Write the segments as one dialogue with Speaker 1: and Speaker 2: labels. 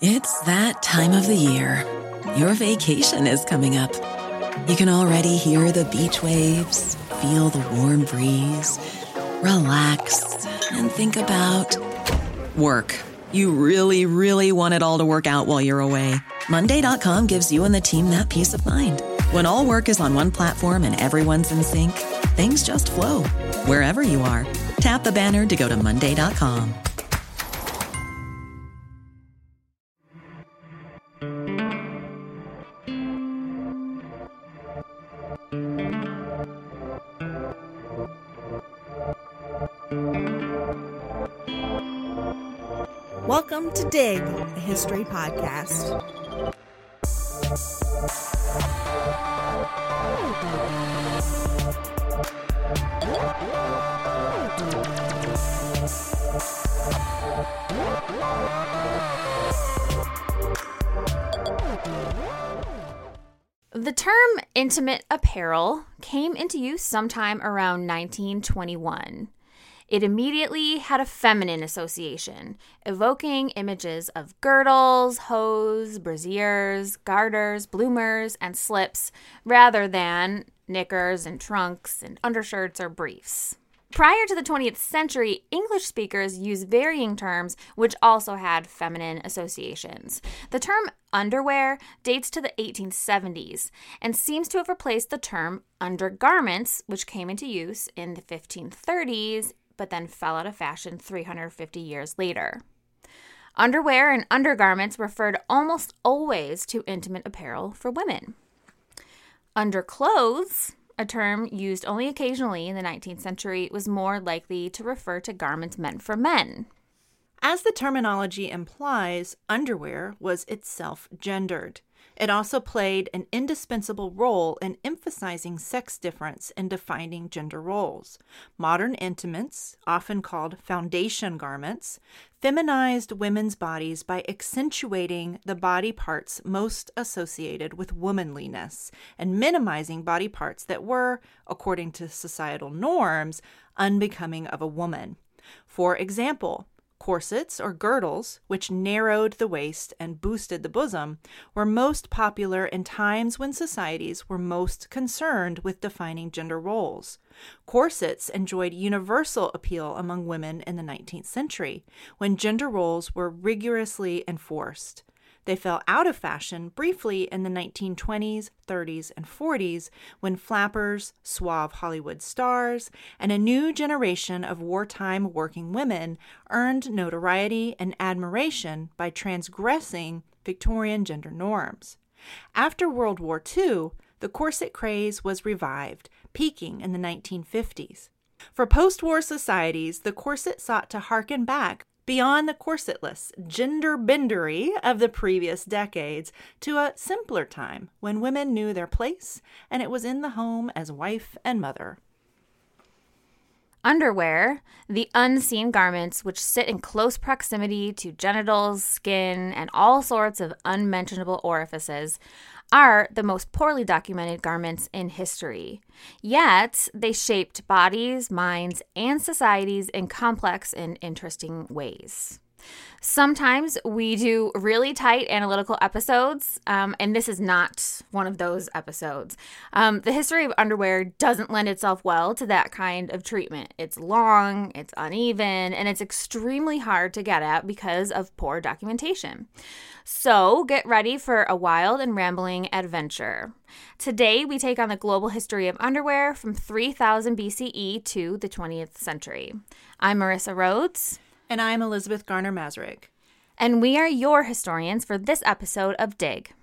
Speaker 1: It's that time of the year. Your vacation is coming up. You can already hear the beach waves, feel the warm breeze, relax, and think about work. You really, really want it all to work out while you're away. Monday.com gives you and the team that peace of mind. When all work is on one platform and everyone's in sync, things just flow. Wherever you are, tap the banner to go to Monday.com.
Speaker 2: Welcome to Dig, a history podcast.
Speaker 3: The term intimate apparel came into use sometime around 1921. It immediately had a feminine association, evoking images of girdles, hose, brassieres, garters, bloomers, and slips, rather than knickers and trunks and undershirts or briefs. Prior to the 20th century, English speakers used varying terms which also had feminine associations. The term underwear dates to the 1870s and seems to have replaced the term undergarments, which came into use in the 1530s, but then fell out of fashion 350 years later. Underwear and undergarments referred almost always to intimate apparel for women. Underclothes, a term used only occasionally in the 19th century, was more likely to refer to garments meant for men.
Speaker 2: As the terminology implies, underwear was itself gendered. It also played an indispensable role in emphasizing sex difference and defining gender roles. Modern intimates, often called foundation garments, feminized women's bodies by accentuating the body parts most associated with womanliness and minimizing body parts that were, according to societal norms, unbecoming of a woman. For example, corsets or girdles, which narrowed the waist and boosted the bosom, were most popular in times when societies were most concerned with defining gender roles. Corsets enjoyed universal appeal among women in the 19th century, when gender roles were rigorously enforced. They fell out of fashion briefly in the 1920s, 30s, and 40s when flappers, suave Hollywood stars, and a new generation of wartime working women earned notoriety and admiration by transgressing Victorian gender norms. After World War II, the corset craze was revived, peaking in the 1950s. For post-war societies, the corset sought to harken back beyond the corsetless gender-bendery of the previous decades to a simpler time when women knew their place and it was in the home as wife and mother.
Speaker 3: Underwear, the unseen garments which sit in close proximity to genitals, skin, and all sorts of unmentionable orifices, are the most poorly documented garments in history. Yet, they shaped bodies, minds, and societies in complex and interesting ways. Sometimes we do really tight analytical episodes, and this is not one of those episodes. The history of underwear doesn't lend itself well to that kind of treatment. It's long, it's uneven, and it's extremely hard to get at because of poor documentation. So get ready for a wild and rambling adventure. Today, we take on the global history of underwear from 3000 BCE to the 20th century. I'm Marissa Rhodes.
Speaker 2: And I'm Elizabeth Garner-Mazurek.
Speaker 3: And we are your historians for this episode of Dig.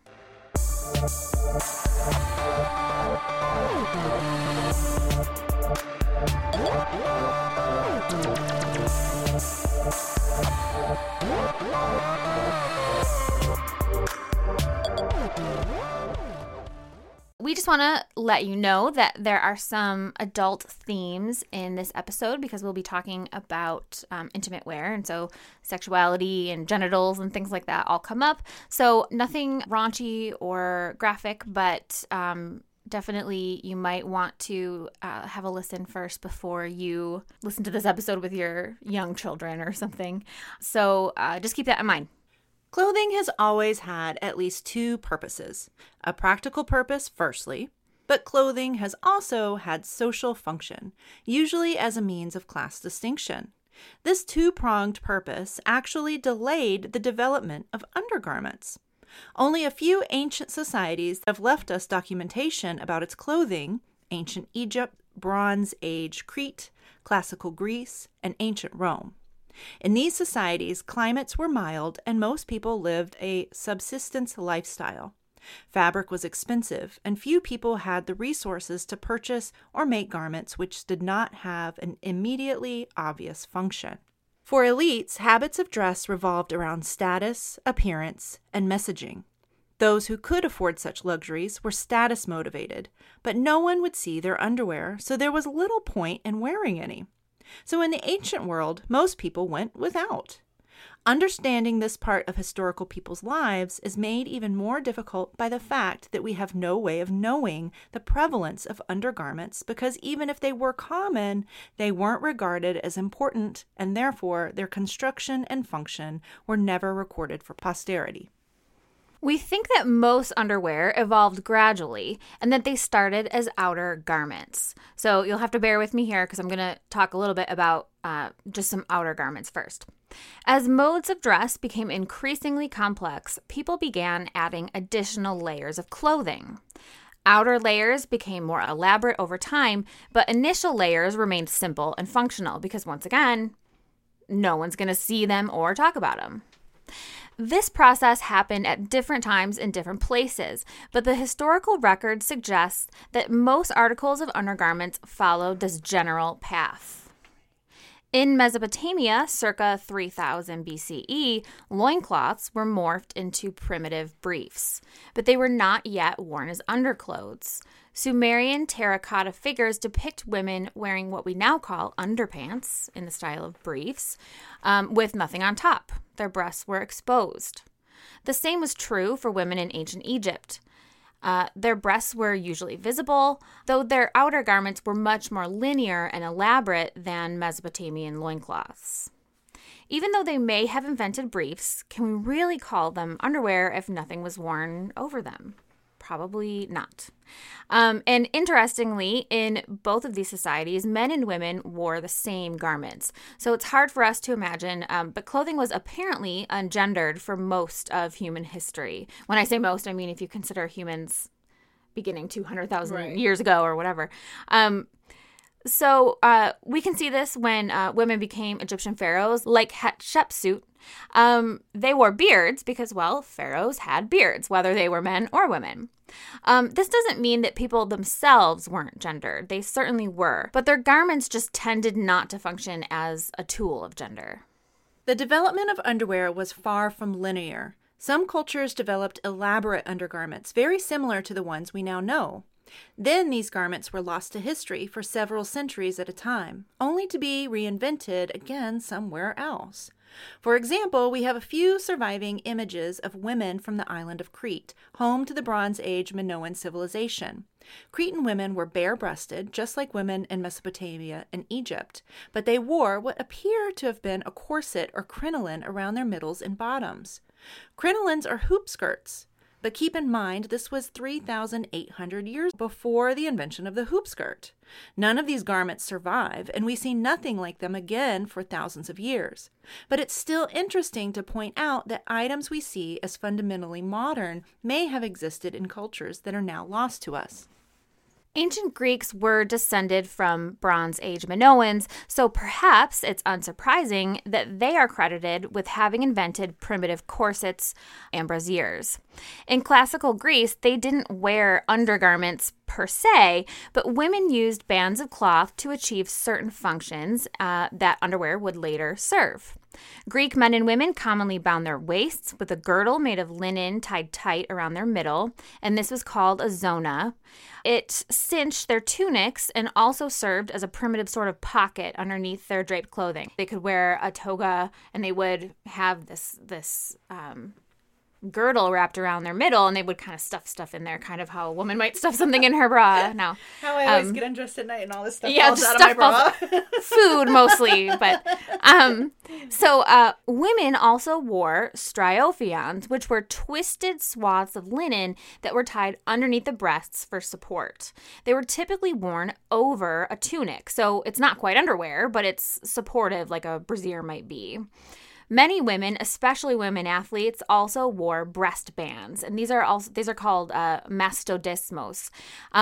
Speaker 3: We just want to let you know that there are some adult themes in this episode because we'll be talking about intimate wear, and so sexuality and genitals and things like that all come up. So nothing raunchy or graphic, but definitely you might want to have a listen first before you listen to this episode with your young children or something. So just keep that in mind.
Speaker 2: Clothing has always had at least two purposes. A practical purpose, firstly, but clothing has also had social function, usually as a means of class distinction. This two-pronged purpose actually delayed the development of undergarments. Only a few ancient societies have left us documentation about its clothing: ancient Egypt, Bronze Age Crete, classical Greece, and ancient Rome. In these societies, climates were mild and most people lived a subsistence lifestyle. Fabric was expensive, and few people had the resources to purchase or make garments which did not have an immediately obvious function. For elites, habits of dress revolved around status, appearance, and messaging. Those who could afford such luxuries were status motivated, but no one would see their underwear, so there was little point in wearing any. So in the ancient world, most people went without. Understanding this part of historical people's lives is made even more difficult by the fact that we have no way of knowing the prevalence of undergarments, because even if they were common, they weren't regarded as important, and therefore their construction and function were never recorded for posterity.
Speaker 3: We think that most underwear evolved gradually and that they started as outer garments. So you'll have to bear with me here because I'm going to talk a little bit about just some outer garments first. As modes of dress became increasingly complex, people began adding additional layers of clothing. Outer layers became more elaborate over time, but initial layers remained simple and functional because, once again, no one's going to see them or talk about them. This process happened at different times in different places, but the historical record suggests that most articles of undergarments followed this general path. In Mesopotamia, circa 3000 BCE, loincloths were morphed into primitive briefs, but they were not yet worn as underclothes. Sumerian terracotta figures depict women wearing what we now call underpants in the style of briefs, with nothing on top. Their breasts were exposed. The same was true for women in ancient Egypt. Their breasts were usually visible, though their outer garments were much more linear and elaborate than Mesopotamian loincloths. Even though they may have invented briefs, can we really call them underwear if nothing was worn over them? Probably not. And interestingly, in both of these societies, men and women wore the same garments. So it's hard for us to imagine, but clothing was apparently ungendered for most of human history. When I say most, I mean if you consider humans beginning 200,000 years ago or whatever. So we can see this when women became Egyptian pharaohs, like Hatshepsut. They wore beards because, well, pharaohs had beards, whether they were men or women. This doesn't mean that people themselves weren't gendered. They certainly were, but their garments just tended not to function as a tool of gender.
Speaker 2: The development of underwear was far from linear. Some cultures developed elaborate undergarments, very similar to the ones we now know. Then these garments were lost to history for several centuries at a time, only to be reinvented again somewhere else. For example, we have a few surviving images of women from the island of Crete, home to the Bronze Age Minoan civilization. Cretan women were bare-breasted, just like women in Mesopotamia and Egypt, but they wore what appeared to have been a corset or crinoline around their middles and bottoms. Crinolines are hoop skirts. But keep in mind, this was 3,800 years before the invention of the hoop skirt. None of these garments survive, and we see nothing like them again for thousands of years. But it's still interesting to point out that items we see as fundamentally modern may have existed in cultures that are now lost to us.
Speaker 3: Ancient Greeks were descended from Bronze Age Minoans, so perhaps it's unsurprising that they are credited with having invented primitive corsets and brassieres. In classical Greece, they didn't wear undergarments per se, but women used bands of cloth to achieve certain functions that underwear would later serve. Greek men and women commonly bound their waists with a girdle made of linen tied tight around their middle, and this was called a zona. It cinched their tunics and also served as a primitive sort of pocket underneath their draped clothing. They could wear a toga, and they would have this girdle wrapped around their middle, and they would kind of stuff in there, kind of how a woman might stuff something in her bra. Now,
Speaker 2: how I always get undressed at night and all this stuff
Speaker 3: yeah,
Speaker 2: falls out of my bra.
Speaker 3: Food mostly, but so women also wore striophions, which were twisted swaths of linen that were tied underneath the breasts for support. They were typically worn over a tunic, so it's not quite underwear, but it's supportive like a brassiere might be. Many women, especially women athletes, also wore breast bands, and these are called mastodesmos.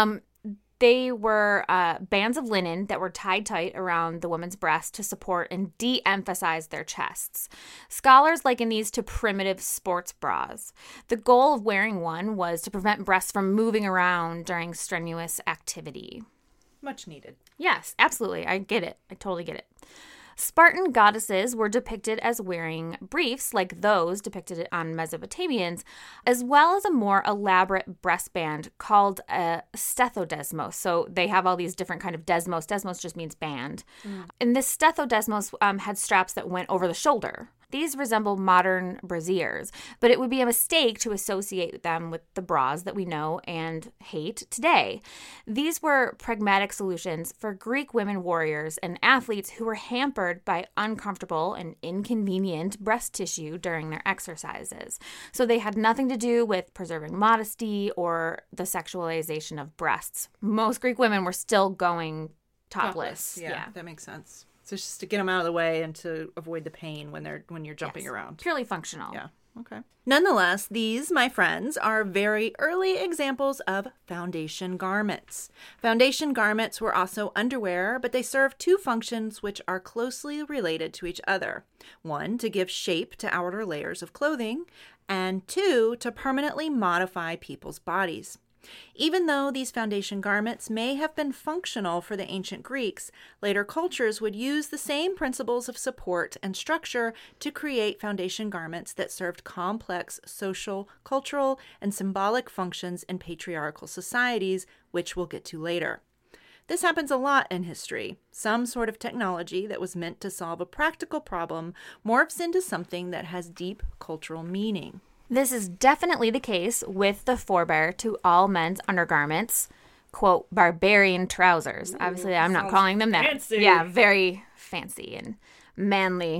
Speaker 3: They were bands of linen that were tied tight around the woman's breast to support and de-emphasize their chests. Scholars liken these to primitive sports bras. The goal of wearing one was to prevent breasts from moving around during strenuous activity.
Speaker 2: Much needed.
Speaker 3: Yes, absolutely. I get it. I totally get it. Spartan goddesses were depicted as wearing briefs like those depicted on Mesopotamians, as well as a more elaborate breastband called a stethosdesmos. So they have all these different kind of desmos. Desmos just means band. And this stethosdesmos had straps that went over the shoulder. These resemble modern brassieres, but it would be a mistake to associate them with the bras that we know and hate today. These were pragmatic solutions for Greek women warriors and athletes who were hampered by uncomfortable and inconvenient breast tissue during their exercises. So they had nothing to do with preserving modesty or the sexualization of breasts. Most Greek women were still going topless.
Speaker 2: Yeah, that makes sense. So it's just to get them out of the way and to avoid the pain when you're jumping
Speaker 3: Yes,
Speaker 2: around.
Speaker 3: Purely functional.
Speaker 2: Yeah. Okay. Nonetheless, these, my friends, are very early examples of foundation garments. Foundation garments were also underwear, but they served two functions which are closely related to each other. One, to give shape to outer layers of clothing, and two, to permanently modify people's bodies. Even though these foundation garments may have been functional for the ancient Greeks, later cultures would use the same principles of support and structure to create foundation garments that served complex social, cultural, and symbolic functions in patriarchal societies, which we'll get to later. This happens a lot in history. Some sort of technology that was meant to solve a practical problem morphs into something that has deep cultural meaning.
Speaker 3: This is definitely the case with the forebear to all men's undergarments, quote, barbarian trousers. Obviously, I'm not calling them that.
Speaker 2: Fancy.
Speaker 3: Yeah, very fancy and manly.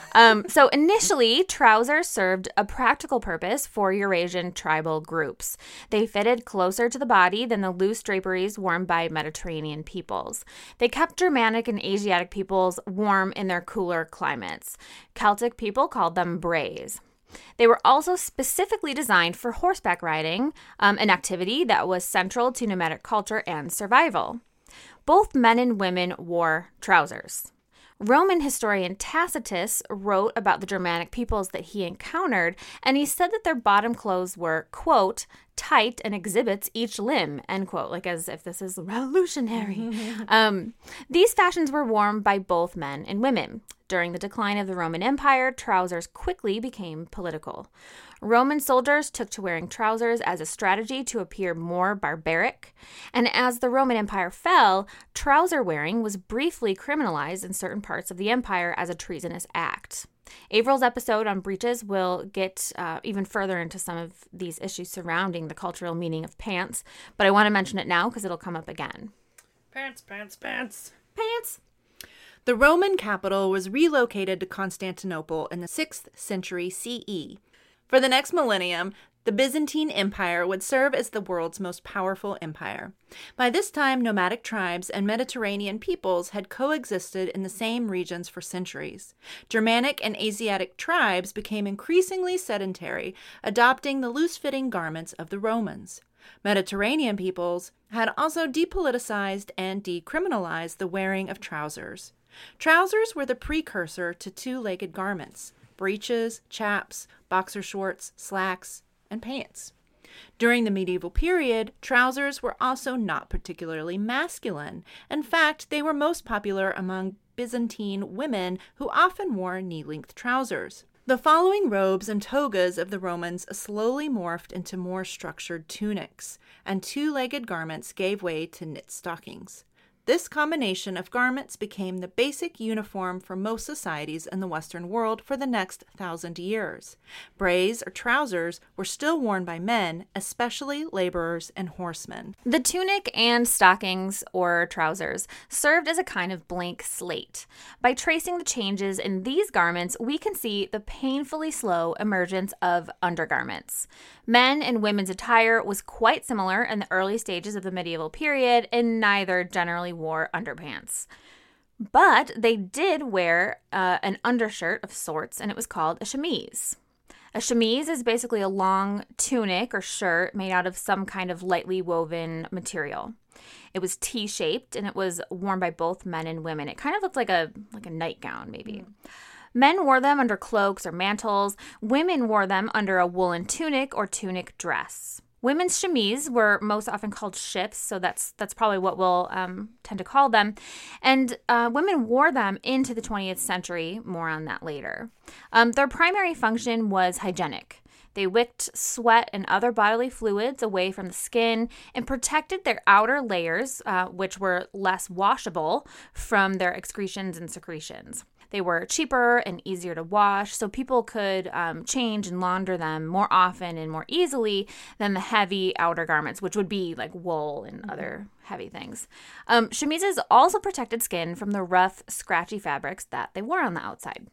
Speaker 3: So initially, trousers served a practical purpose for Eurasian tribal groups. They fitted closer to the body than the loose draperies worn by Mediterranean peoples. They kept Germanic and Asiatic peoples warm in their cooler climates. Celtic people called them braes. They were also specifically designed for horseback riding, an activity that was central to nomadic culture and survival. Both men and women wore trousers. Roman historian Tacitus wrote about the Germanic peoples that he encountered, and he said that their bottom clothes were, quote, tight and exhibits each limb, end quote, like as if this is revolutionary. These fashions were worn by both men and women. During the decline of the Roman Empire, trousers quickly became political. Roman soldiers took to wearing trousers as a strategy to appear more barbaric, and as the Roman Empire fell, trouser wearing was briefly criminalized in certain parts of the empire as a treasonous act. April's episode on breeches will get even further into some of these issues surrounding the cultural meaning of pants, but I want to mention it now because it'll come up again.
Speaker 2: Pants, pants, pants.
Speaker 3: Pants!
Speaker 2: The Roman capital was relocated to Constantinople in the 6th century CE. For the next millennium, the Byzantine Empire would serve as the world's most powerful empire. By this time, nomadic tribes and Mediterranean peoples had coexisted in the same regions for centuries. Germanic and Asiatic tribes became increasingly sedentary, adopting the loose-fitting garments of the Romans. Mediterranean peoples had also depoliticized and decriminalized the wearing of trousers. Trousers were the precursor to two-legged garments: breeches, chaps, boxer shorts, slacks, and pants. During the medieval period, trousers were also not particularly masculine. In fact, they were most popular among Byzantine women who often wore knee-length trousers. The following robes and togas of the Romans slowly morphed into more structured tunics, and two-legged garments gave way to knit stockings. This combination of garments became the basic uniform for most societies in the Western world for the next 1,000 years. Brays or trousers were still worn by men, especially laborers and horsemen.
Speaker 3: The tunic and stockings, or trousers, served as a kind of blank slate. By tracing the changes in these garments, we can see the painfully slow emergence of undergarments. Men and women's attire was quite similar in the early stages of the medieval period, and neither generally wore underpants. But they did wear an undershirt of sorts, and it was called a chemise. A chemise is basically a long tunic or shirt made out of some kind of lightly woven material. It was T-shaped, and it was worn by both men and women. It kind of looked like a nightgown, maybe. Men wore them under cloaks or mantles. Women wore them under a woolen tunic or tunic dress. Women's chemises were most often called shifts, so that's probably what we'll tend to call them. And women wore them into the 20th century. More on that later. Their primary function was hygienic. They wicked sweat and other bodily fluids away from the skin and protected their outer layers, which were less washable, from their excretions and secretions. They were cheaper and easier to wash, so people could change and launder them more often and more easily than the heavy outer garments, which would be like wool and other heavy things. Chemises also protected skin from the rough, scratchy fabrics that they wore on the outside.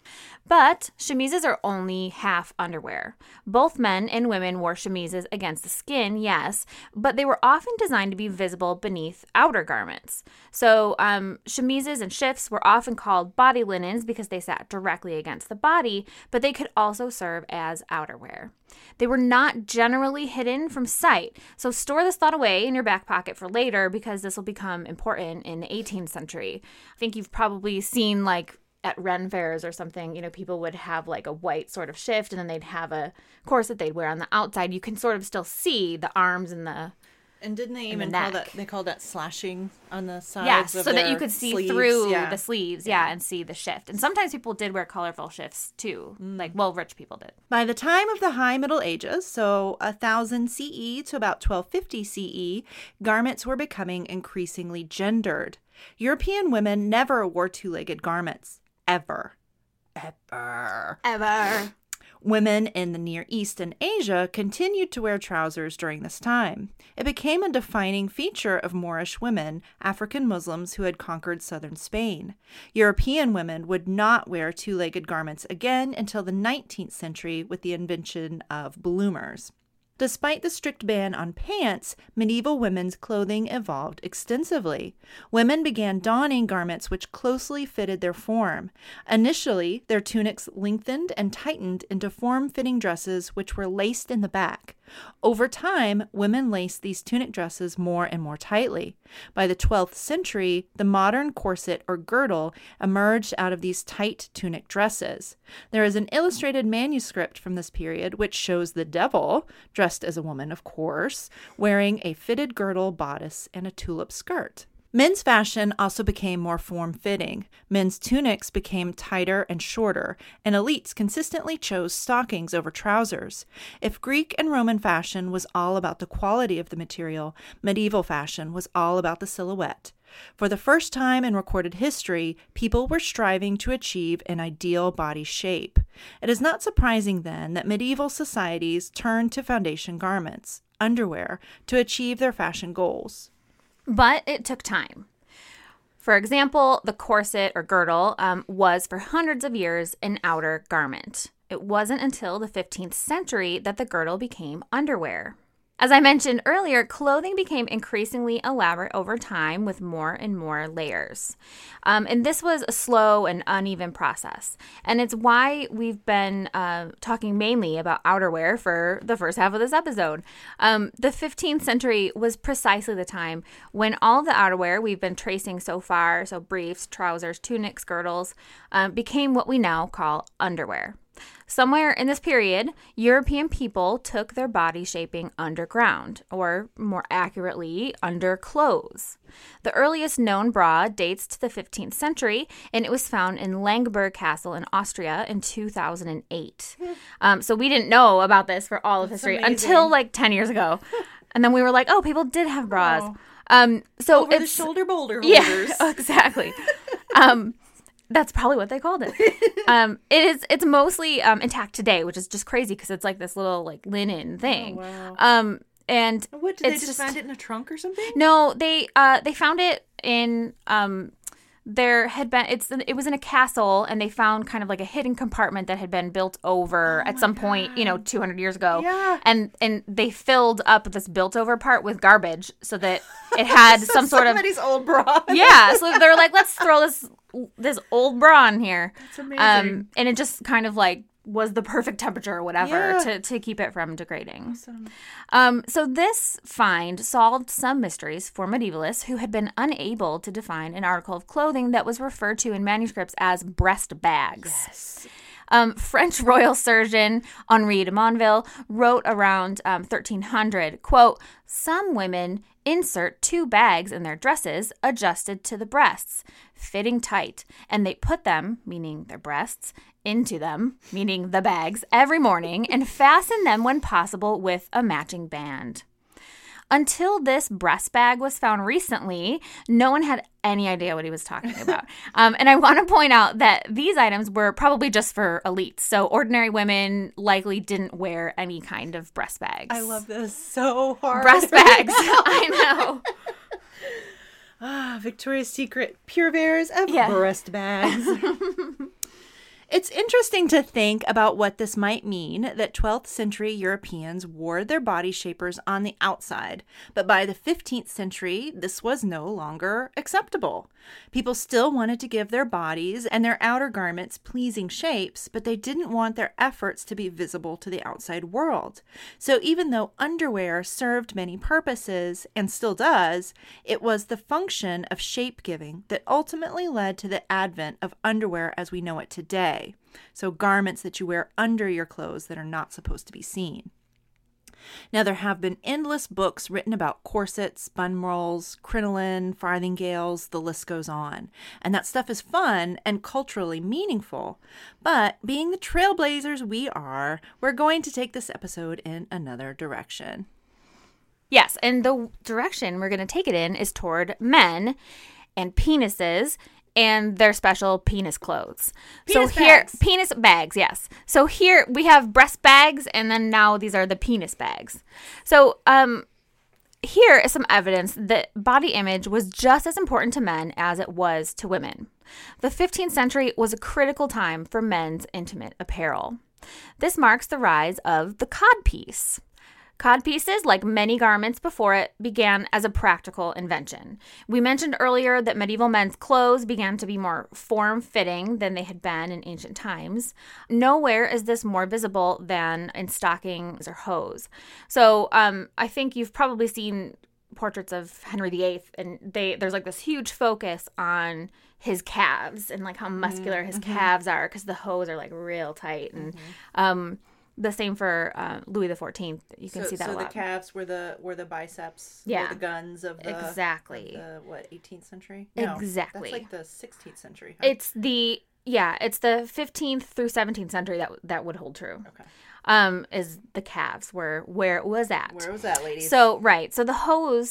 Speaker 3: But chemises are only half underwear. Both men and women wore chemises against the skin, yes, but they were often designed to be visible beneath outer garments. So chemises and shifts were often called body linens because they sat directly against the body, but they could also serve as outerwear. They were not generally hidden from sight, so store this thought away in your back pocket for later because this will become important in the 18th century. I think you've probably seen at Ren fairs or something, people would have like a white sort of shift and then they'd have a corset they'd wear on the outside. You can sort of still see the arms and the
Speaker 2: And didn't they even call that, they called that slashing on the sides
Speaker 3: yes,
Speaker 2: of
Speaker 3: so
Speaker 2: their
Speaker 3: that you could see
Speaker 2: sleeves.
Speaker 3: through the sleeves, and see the shift. And sometimes people did wear colorful shifts too, rich people did.
Speaker 2: By the time of the High Middle Ages, so 1000 CE to about 1250 CE, garments were becoming increasingly gendered. European women never wore two-legged garments. Ever. Women in the Near East and Asia continued to wear trousers during this time. It became a defining feature of Moorish women, African Muslims who had conquered southern Spain. European women would not wear two-legged garments again until the 19th century with the invention of bloomers. Despite the strict ban on pants, medieval women's clothing evolved extensively. Women began donning garments which closely fitted their form. Initially, their tunics lengthened and tightened into form-fitting dresses which were laced in the back. Over time, women laced these tunic dresses more and more tightly. By the 12th century, the modern corset or girdle emerged out of these tight tunic dresses. There is an illustrated manuscript from this period which shows the devil, dressed as a woman, of course, wearing a fitted girdle, bodice, and a tulip skirt. Men's fashion also became more form-fitting. Men's tunics became tighter and shorter, and elites consistently chose stockings over trousers. If Greek and Roman fashion was all about the quality of the material, medieval fashion was all about the silhouette. For the first time in recorded history, people were striving to achieve an ideal body shape. It is not surprising, then, that medieval societies turned to foundation garments, underwear, to achieve their fashion goals.
Speaker 3: But it took time. For example, the corset or girdle was for hundreds of years an outer garment. It wasn't until the 15th century that the girdle became underwear. As I mentioned earlier, clothing became increasingly elaborate over time with more and more layers. And this was a slow and uneven process. And it's why we've been talking mainly about outerwear for the first half of this episode. The 15th century was precisely the time when all of the outerwear we've been tracing so far, so briefs, trousers, tunics, girdles, became what we now call underwear. Somewhere in this period, European people took their body shaping underground, or more accurately, under clothes. The earliest known bra dates to the 15th century, and it was found in Langenberg Castle in Austria in 2008. So we didn't know about this for all of history until 10 years ago. And then we were like, oh, people did have bras. So
Speaker 2: Over the shoulder boulder holders.
Speaker 3: Yeah, exactly. That's probably what they called it. It's mostly intact today, which is just crazy because it's like this little like linen thing.
Speaker 2: Oh, wow.
Speaker 3: And
Speaker 2: What, did they just find it in a trunk or something?
Speaker 3: No, they found it in it was in a castle, and they found kind of like a hidden compartment that had been built over at some point, 200 years ago.
Speaker 2: Yeah.
Speaker 3: And they filled up this built over part with garbage so that it had some sort of
Speaker 2: somebody's old bra.
Speaker 3: Yeah, so they're like, let's throw this old bra in here.
Speaker 2: That's amazing.
Speaker 3: And it just kind of like was the perfect temperature or whatever to keep it from degrading.
Speaker 2: Awesome.
Speaker 3: So this find solved some mysteries for medievalists who had been unable to define an article of clothing that was referred to in manuscripts as breast bags.
Speaker 2: Yes.
Speaker 3: French royal surgeon Henri de Monville wrote around 1300, quote, "Some women insert 2 bags in their dresses adjusted to the breasts, fitting tight, and they put them, meaning their breasts, into them, meaning the bags, every morning and fasten them when possible with a matching band." Until this breast bag was found recently, no one had any idea what he was talking about. And I want to point out that these items were probably just for elites. So ordinary women likely didn't wear any kind of breast bags.
Speaker 2: I love this so hard.
Speaker 3: Breast bags. I know.
Speaker 2: Victoria's Secret purveyors of breast bags. It's interesting to think about what this might mean that 12th century Europeans wore their body shapers on the outside, but by the 15th century, this was no longer acceptable. People still wanted to give their bodies and their outer garments pleasing shapes, but they didn't want their efforts to be visible to the outside world. So even though underwear served many purposes, and still does, it was the function of shape-giving that ultimately led to the advent of underwear as we know it today. So garments that you wear under your clothes that are not supposed to be seen. Now, there have been endless books written about corsets, bun rolls, crinoline, farthingales, the list goes on. And that stuff is fun and culturally meaningful. But being the trailblazers we are, we're going to take this episode in another direction.
Speaker 3: Yes, and the direction we're going to take it in is toward men and penises and their special penis clothes. Penis bags, yes. So here we have breast bags, and then now these are the penis bags. So here is some evidence that body image was just as important to men as it was to women. The 15th century was a critical time for men's intimate apparel. This marks the rise of the codpiece. Codpieces, like many garments before it, began as a practical invention. We mentioned earlier that medieval men's clothes began to be more form-fitting than they had been in ancient times. Nowhere is this more visible than in stockings or hose. So I think you've probably seen portraits of Henry VIII, and there's like this huge focus on his calves and like how muscular his calves are because the hose are like real tight. And the same for Louis XIV. You can see that a lot.
Speaker 2: So the calves were the biceps,
Speaker 3: yeah,
Speaker 2: were the guns of the 18th century? No,
Speaker 3: exactly.
Speaker 2: That's like the 16th century.
Speaker 3: Huh? It's the 15th through 17th century that would hold true.
Speaker 2: Okay.
Speaker 3: Is the calves where it was at.
Speaker 2: Where was that, ladies?
Speaker 3: So the hose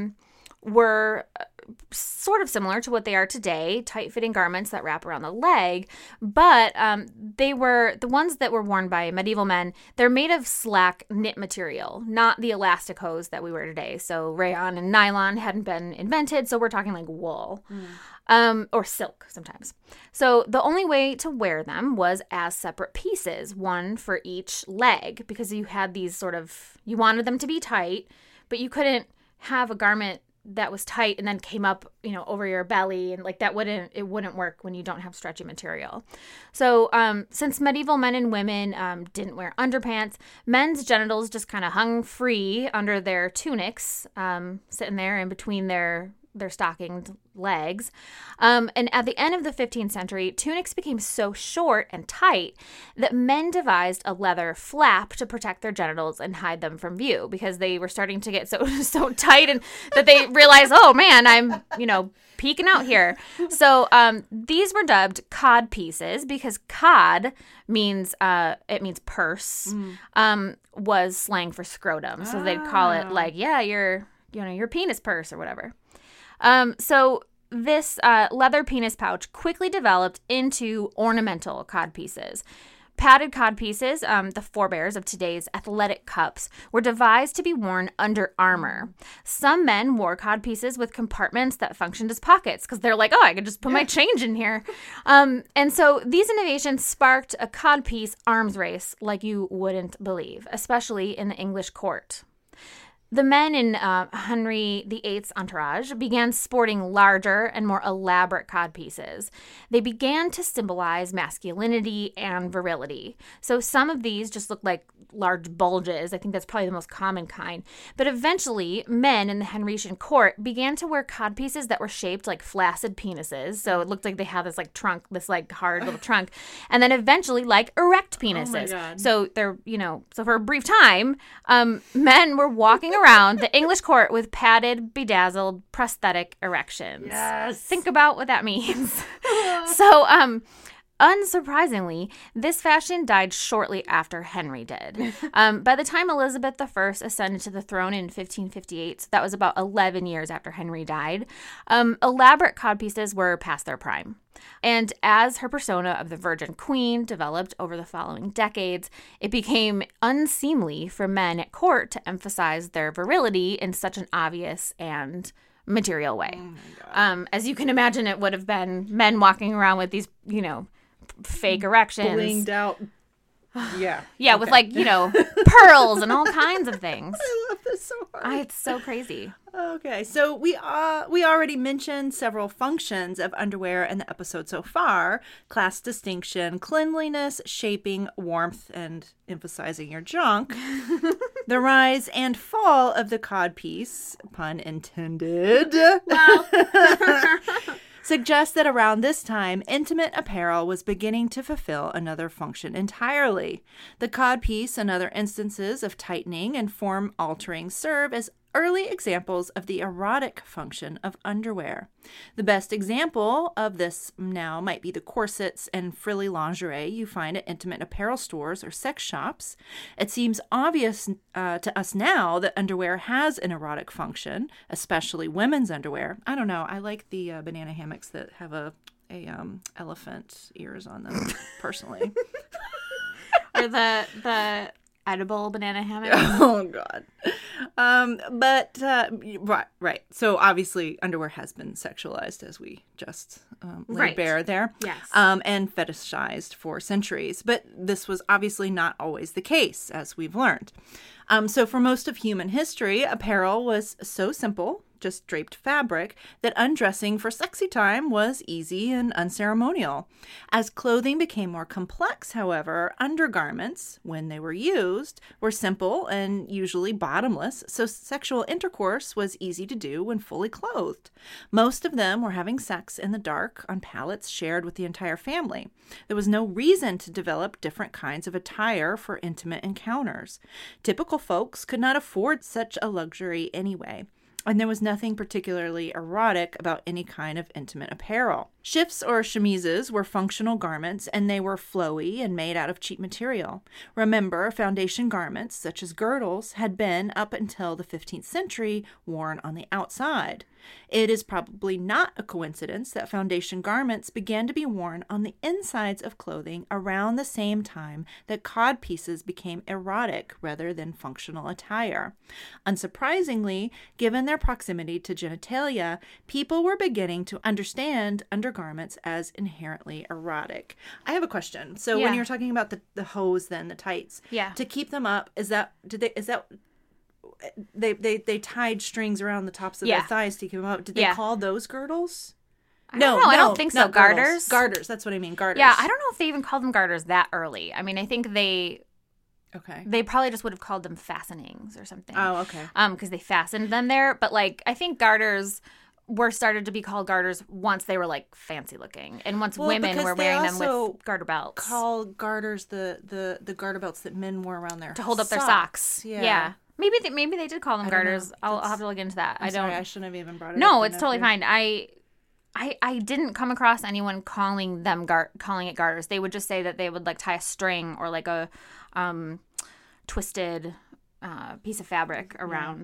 Speaker 3: were sort of similar to what they are today, tight-fitting garments that wrap around the leg, but they were the ones that were worn by medieval men. They're made of slack knit material, not the elastic hose that we wear today. So rayon and nylon hadn't been invented, so we're talking like wool or silk sometimes. So the only way to wear them was as separate pieces, one for each leg, because you had these you wanted them to be tight, but you couldn't have a garment that was tight and then came up, over your belly, and like it wouldn't work when you don't have stretchy material. So since medieval men and women didn't wear underpants, men's genitals just kind of hung free under their tunics, sitting there in between their stockinged legs. And at the end of the 15th century, tunics became so short and tight that men devised a leather flap to protect their genitals and hide them from view because they were starting to get so tight and that they realized, oh man, I'm, peeking out here. So these were dubbed cod pieces because cod means purse, was slang for scrotum. So they'd call it like, yeah, you're your penis purse or whatever. So this leather penis pouch quickly developed into ornamental codpieces. Padded codpieces, the forebears of today's athletic cups, were devised to be worn under armor. Some men wore codpieces with compartments that functioned as pockets because they're like, oh, I could just put my change in here. And so these innovations sparked a codpiece arms race like you wouldn't believe, especially in the English court. The men in Henry VIII's entourage began sporting larger and more elaborate codpieces. They began to symbolize masculinity and virility. So some of these just looked like large bulges. I think that's probably the most common kind. But eventually, men in the Henrician court began to wear codpieces that were shaped like flaccid penises. So it looked like they had this like trunk, this like hard little trunk. And then eventually like erect penises. Oh my God. So they're, so for a brief time, men were walking around the English court with padded, bedazzled, prosthetic erections.
Speaker 2: Yes.
Speaker 3: Think about what that means. So, unsurprisingly, this fashion died shortly after Henry did. By the time Elizabeth I ascended to the throne in 1558, so that was about 11 years after Henry died, elaborate codpieces were past their prime. And as her persona of the Virgin Queen developed over the following decades, it became unseemly for men at court to emphasize their virility in such an obvious and material way. Oh my God. As you can imagine, it would have been men walking around with these, fake erections.
Speaker 2: Blinged out. Yeah.
Speaker 3: Yeah, okay. With pearls and all kinds of things.
Speaker 2: I love this so hard.
Speaker 3: It's so crazy.
Speaker 2: Okay, so we already mentioned several functions of underwear in the episode so far: class distinction, cleanliness, shaping, warmth, and emphasizing your junk. The rise and fall of the codpiece, pun intended.
Speaker 3: Wow.
Speaker 2: Suggests that around this time, intimate apparel was beginning to fulfill another function entirely. The codpiece and other instances of tightening and form altering serve as early examples of the erotic function of underwear. The best example of this now might be the corsets and frilly lingerie you find at intimate apparel stores or sex shops. It seems obvious to us now that underwear has an erotic function, especially women's underwear. I don't know. I like the banana hammocks that have a elephant ears on them, personally.
Speaker 3: Or the edible banana hammock.
Speaker 2: Oh God. Right. So obviously underwear has been sexualized, as we just laid bare there.
Speaker 3: Yes.
Speaker 2: And fetishized for centuries. But this was obviously not always the case, as we've learned. So for most of human history, apparel was so simple, just draped fabric, that undressing for sexy time was easy and unceremonial. As clothing became more complex, however, undergarments, when they were used, were simple and usually bottomless, so sexual intercourse was easy to do when fully clothed. Most of them were having sex in the dark on pallets shared with the entire family. There was no reason to develop different kinds of attire for intimate encounters. Typical folks could not afford such a luxury anyway. And there was nothing particularly erotic about any kind of intimate apparel. Shifts or chemises were functional garments, and they were flowy and made out of cheap material. Remember, foundation garments, such as girdles, had been, up until the 15th century, worn on the outside. It is probably not a coincidence that foundation garments began to be worn on the insides of clothing around the same time that codpieces became erotic rather than functional attire. Unsurprisingly, given their proximity to genitalia, people were beginning to understand undergarments as inherently erotic. I have a question. So when you're talking about the hose, then the tights, to keep them up, they tied strings around the tops of their thighs to keep them up. Did they call those girdles?
Speaker 3: No, I don't think so. Garters?
Speaker 2: Garters, that's what I mean. Garters.
Speaker 3: Yeah, I don't know if they even called them garters that early. I mean, I think they probably just would have called them fastenings or something.
Speaker 2: Oh, okay.
Speaker 3: Because they fastened them there. But, I think garters were started to be called garters once they were, fancy looking. And once women were wearing them with garter belts.
Speaker 2: Call garters the garter belts that men wore around their
Speaker 3: to hold up
Speaker 2: socks.
Speaker 3: their socks. Yeah. Maybe they did call them garters. I'll have to look into that.
Speaker 2: Sorry, I shouldn't have even brought it up.
Speaker 3: No, it's totally fine. I didn't come across anyone calling it garters. They would just say that they would tie a string or a twisted piece of fabric around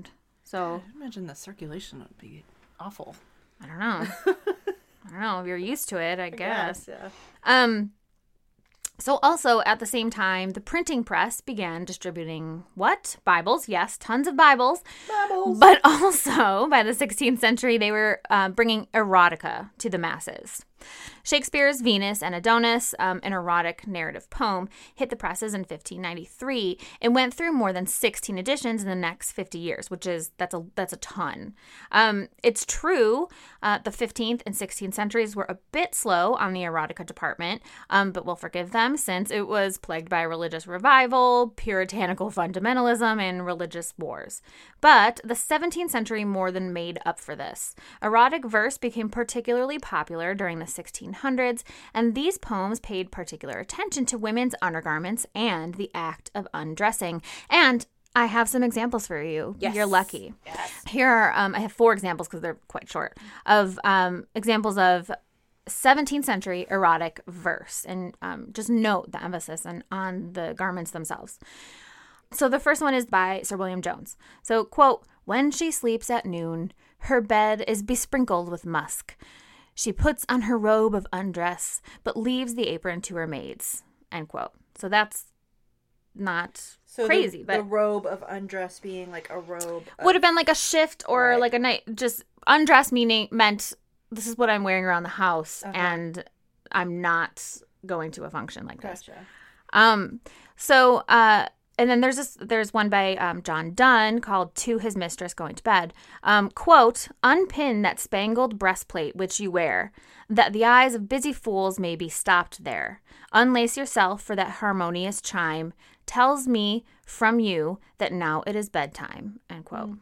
Speaker 3: So
Speaker 2: I imagine the circulation would be awful.
Speaker 3: I don't know. I don't know. If you're used to it, I guess.
Speaker 2: Yeah.
Speaker 3: So also at the same time, the printing press began distributing what? Bibles. Yes, tons of Bibles. But also by the 16th century, they were bringing erotica to the masses. Shakespeare's Venus and Adonis, an erotic narrative poem, hit the presses in 1593 and went through more than 16 editions in the next 50 years, that's a ton. It's true, the 15th and 16th centuries were a bit slow on the erotica department, but we'll forgive them since it was plagued by religious revival, puritanical fundamentalism, and religious wars. But the 17th century more than made up for this. Erotic verse became particularly popular during the 1600s, and these poems paid particular attention to women's undergarments and the act of undressing. And I have some examples for you.
Speaker 2: Yes.
Speaker 3: You're lucky.
Speaker 2: Yes.
Speaker 3: Here are, I have 4 examples because they're quite short, of examples of 17th century erotic verse. And just note the emphasis on the garments themselves. So the first one is by Sir William Jones. So, quote, "When she sleeps at noon, her bed is besprinkled with musk. She puts on her robe of undress, but leaves the apron to her maids," end quote. So that's not crazy.
Speaker 2: The robe of undress being like a robe.
Speaker 3: Would have been like a shift or
Speaker 2: Right.
Speaker 3: like a night. Just undress meant this is what I'm wearing around the house, and I'm not going to a function like this.
Speaker 2: Gotcha.
Speaker 3: And then there's one by John Donne called "To His Mistress Going to Bed." Quote, "Unpin that spangled breastplate which you wear, that the eyes of busy fools may be stopped there. Unlace yourself, for that harmonious chime tells me from you that now it is bedtime," end quote.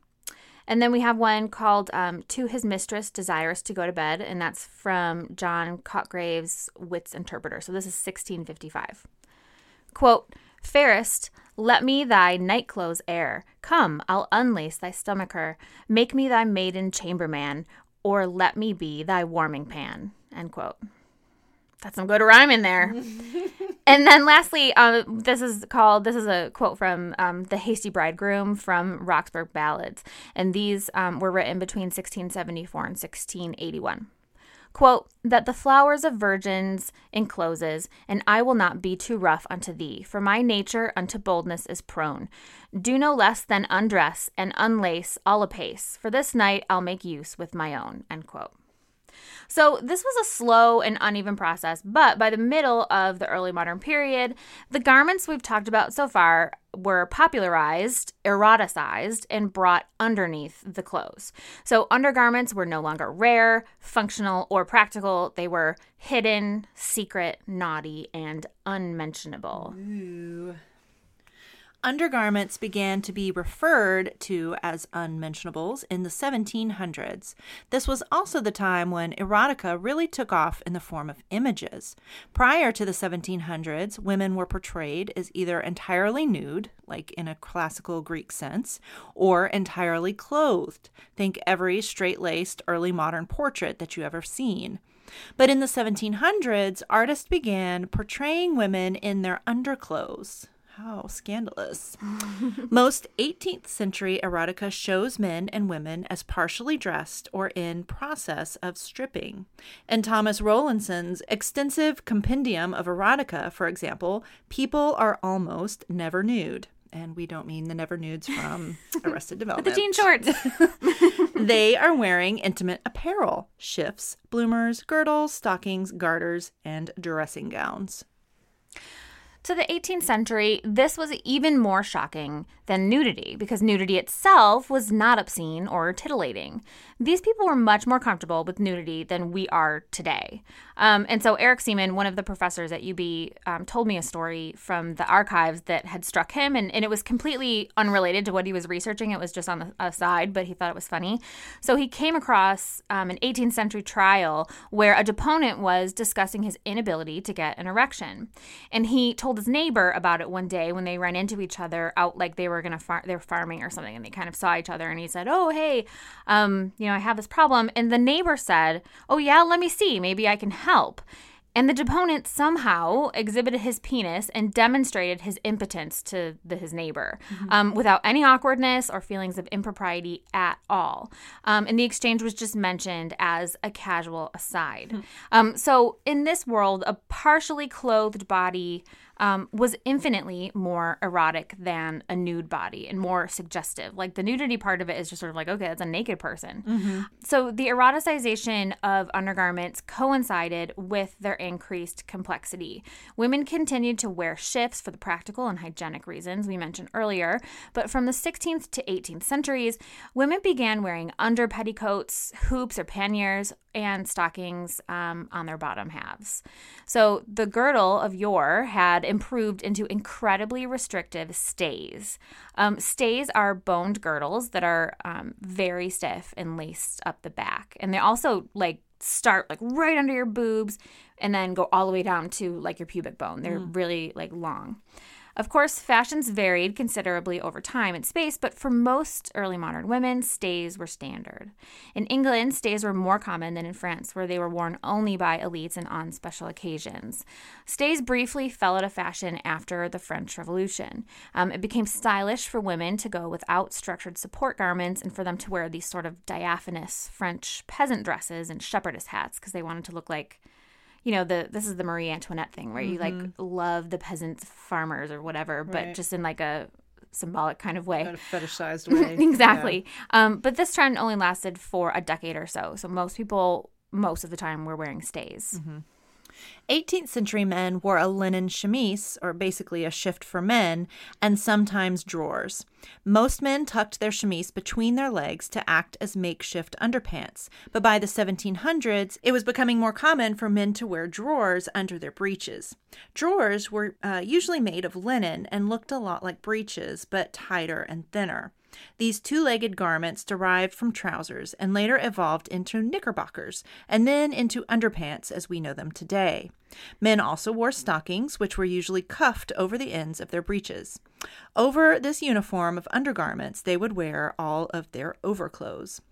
Speaker 3: And then we have one called "To His Mistress Desirous to Go to Bed," and that's from John Cotgrave's Wit's Interpreter. So this is 1655. Quote, "Fairest, let me thy night clothes air. Come, I'll unlace thy stomacher. Make me thy maiden chamberman, or let me be thy warming pan," end quote. That's some good rhyme in there. And then lastly, this is a quote from The Hasty Bridegroom from Roxburgh Ballads. And these were written between 1674 and 1681. Quote, "That the flowers of virgins encloses, and I will not be too rough unto thee, for my nature unto boldness is prone. Do no less than undress and unlace all apace, for this night I'll make use with my own," end quote. So this was a slow and uneven process, but by the middle of the early modern period, the garments we've talked about so far were popularized, eroticized, and brought underneath the clothes. So undergarments were no longer rare, functional, or practical. They were hidden, secret, naughty, and unmentionable.
Speaker 2: Ooh. Undergarments began to be referred to as unmentionables in the 1700s. This was also the time when erotica really took off in the form of images. Prior to the 1700s, women were portrayed as either entirely nude, like in a classical Greek sense, or entirely clothed. Think every straight-laced early modern portrait that you ever seen. But in the 1700s, artists began portraying women in their underclothes. How scandalous. Most 18th century erotica shows men and women as partially dressed or in process of stripping. In Thomas Rowlandson's extensive compendium of erotica, for example, people are almost never nude. And we don't mean the never nudes from Arrested Development.
Speaker 3: The jean shorts.
Speaker 2: They are wearing intimate apparel, shifts, bloomers, girdles, stockings, garters, and dressing gowns.
Speaker 3: To the 18th century, this was even more shocking than nudity because nudity itself was not obscene or titillating. These people were much more comfortable with nudity than we are today. And so Eric Seaman, one of the professors at UB, told me a story from the archives that had struck him, and it was completely unrelated to what he was researching. It was just on the aside, but he thought it was funny. So he came across an 18th century trial where a deponent was discussing his inability to get an erection. And he told his neighbor about it one day when they ran into each other out like they were they were farming or something, and they kind of saw each other, and he said, "Oh, hey, I have this problem." And the neighbor said, "Oh yeah, let me see, maybe I can help." And the deponent somehow exhibited his penis and demonstrated his impotence to his neighbor without any awkwardness or feelings of impropriety at all. And the exchange was just mentioned as a casual aside. So in this world, a partially clothed body was infinitely more erotic than a nude body and more suggestive. Like the nudity part of it is just sort of like, okay, that's a naked person. So the eroticization of undergarments coincided with their increased complexity. Women continued to wear shifts for the practical and hygienic reasons we mentioned earlier, but from the 16th to 18th centuries, women began wearing under petticoats, hoops or panniers, and stockings on their bottom halves. So the girdle of yore had improved into incredibly restrictive stays. Stays are boned girdles that are very stiff and laced up the back. And they also start right under your boobs and then go all the way down to your pubic bone. They're really long. Of course, fashions varied considerably over time and space, but for most early modern women, stays were standard. In England, stays were more common than in France, where they were worn only by elites and on special occasions. Stays briefly fell out of fashion after the French Revolution. It became stylish for women to go without structured support garments and for them to wear these sort of diaphanous French peasant dresses and shepherdess hats because they wanted to look like, this is the Marie Antoinette thing where you love the peasant farmers or whatever, but just in a symbolic kind of way.
Speaker 2: In a fetishized way.
Speaker 3: Exactly. Yeah. But this trend only lasted for a decade or so. So most people, most of the time, were wearing stays.
Speaker 2: 18th century men wore a linen chemise, or basically a shift for men, and sometimes drawers. Most men tucked their chemise between their legs to act as makeshift underpants, but by the 1700s, it was becoming more common for men to wear drawers under their breeches. Drawers were usually made of linen and looked a lot like breeches, but tighter and thinner. These two-legged garments derived from trousers and later evolved into knickerbockers and then into underpants as we know them today. Men also wore stockings, which were usually cuffed over the ends of their breeches. Over this uniform of undergarments, they would wear all of their overclothes.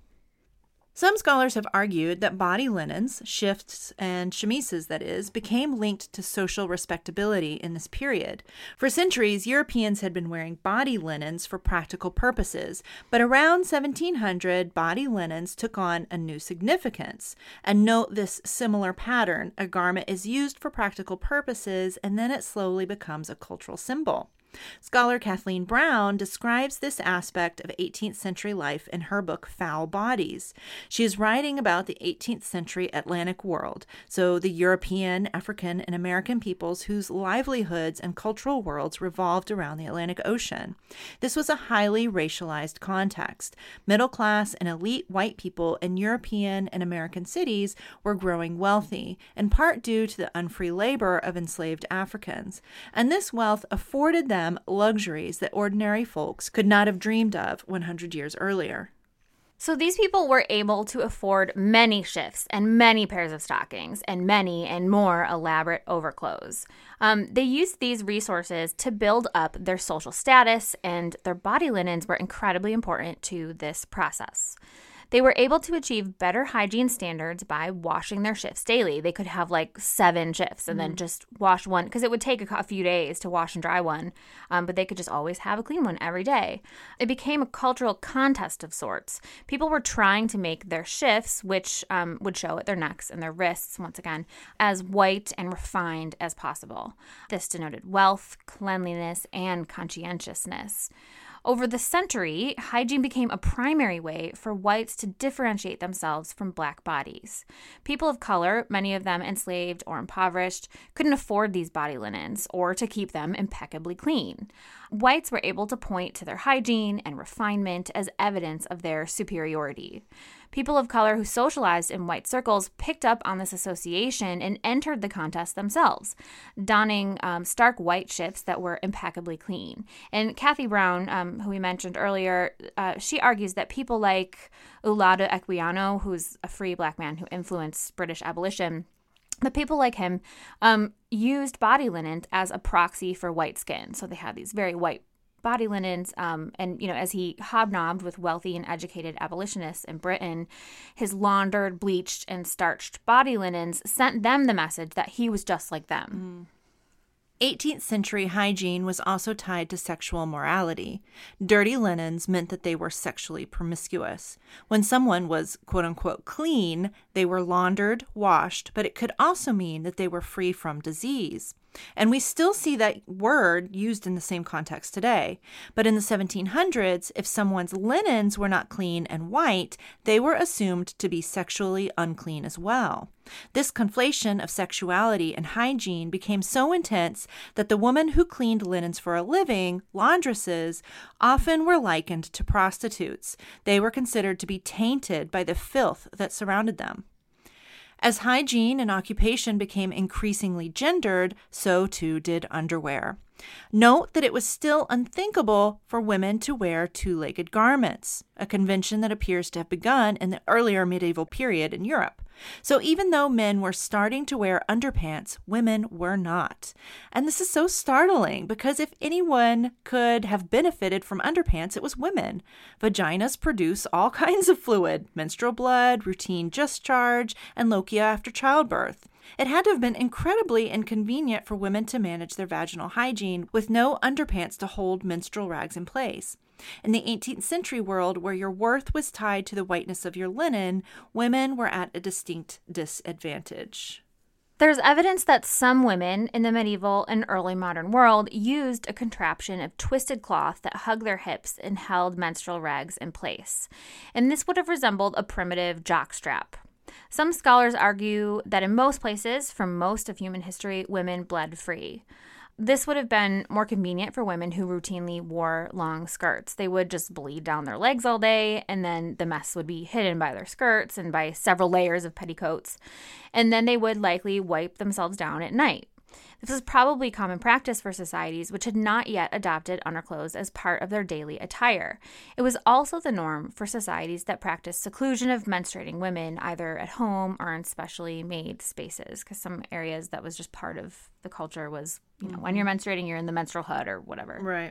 Speaker 2: Some scholars have argued that body linens, shifts, and chemises, that is, became linked to social respectability in this period. For centuries, Europeans had been wearing body linens for practical purposes, but around 1700, body linens took on a new significance. And note this similar pattern: a garment is used for practical purposes, and then it slowly becomes a cultural symbol. Scholar Kathleen Brown describes this aspect of 18th century life in her book Foul Bodies. She is writing about the 18th century Atlantic world, so the European, African, and American peoples whose livelihoods and cultural worlds revolved around the Atlantic Ocean. This was a highly racialized context. Middle-class and elite white people in European and American cities were growing wealthy, in part due to the unfree labor of enslaved Africans, and this wealth afforded them luxuries that ordinary folks could not have dreamed of 100 years earlier.
Speaker 3: So these people were able to afford many shifts and many pairs of stockings and many and more elaborate overclothes. They used these resources to build up their social status, and their body linens were incredibly important to this process. They were able to achieve better hygiene standards by washing their shifts daily. They could have 7 shifts and then just wash one, because it would take a few days to wash and dry one, but they could just always have a clean one every day. It became a cultural contest of sorts. People were trying to make their shifts, which would show at their necks and their wrists, once again, as white and refined as possible. This denoted wealth, cleanliness, and conscientiousness. Over the century, hygiene became a primary way for whites to differentiate themselves from black bodies. People of color, many of them enslaved or impoverished, couldn't afford these body linens or to keep them impeccably clean. Whites were able to point to their hygiene and refinement as evidence of their superiority. People of color who socialized in white circles picked up on this association and entered the contest themselves, donning stark white shifts that were impeccably clean. And Kathy Brown, who we mentioned earlier, she argues that people like Olaudah Equiano, who's a free black man who influenced British abolition, but people like him used body linens as a proxy for white skin. So they had these very white body linens. And, as he hobnobbed with wealthy and educated abolitionists in Britain, his laundered, bleached, and starched body linens sent them the message that he was just like them.
Speaker 2: 18th century hygiene was also tied to sexual morality. Dirty linens meant that they were sexually promiscuous. When someone was quote-unquote clean, they were laundered, washed, but it could also mean that they were free from disease. And we still see that word used in the same context today. But in the 1700s, if someone's linens were not clean and white, they were assumed to be sexually unclean as well. This conflation of sexuality and hygiene became so intense that the women who cleaned linens for a living, laundresses, often were likened to prostitutes. They were considered to be tainted by the filth that surrounded them. As hygiene and occupation became increasingly gendered, so too did underwear. Note that it was still unthinkable for women to wear two-legged garments, a convention that appears to have begun in the earlier medieval period in Europe. So even though men were starting to wear underpants, women were not. And this is so startling because if anyone could have benefited from underpants, it was women. Vaginas produce all kinds of fluid, menstrual blood, routine discharge, and lochia after childbirth. It had to have been incredibly inconvenient for women to manage their vaginal hygiene with no underpants to hold menstrual rags in place. In the 18th century world, where your worth was tied to the whiteness of your linen, women were at a distinct disadvantage.
Speaker 3: There's evidence that some women in the medieval and early modern world used a contraption of twisted cloth that hugged their hips and held menstrual rags in place. And this would have resembled a primitive jockstrap. Some scholars argue that in most places, for most of human history, women bled free. This would have been more convenient for women who routinely wore long skirts. They would just bleed down their legs all day, and then the mess would be hidden by their skirts and by several layers of petticoats. And then they would likely wipe themselves down at night. This was probably common practice for societies which had not yet adopted underclothes as part of their daily attire. It was also the norm for societies that practiced seclusion of menstruating women, either at home or in specially made spaces, because some areas that was just part of the culture was, when you're menstruating, you're in the menstrual hut or whatever.
Speaker 2: Right.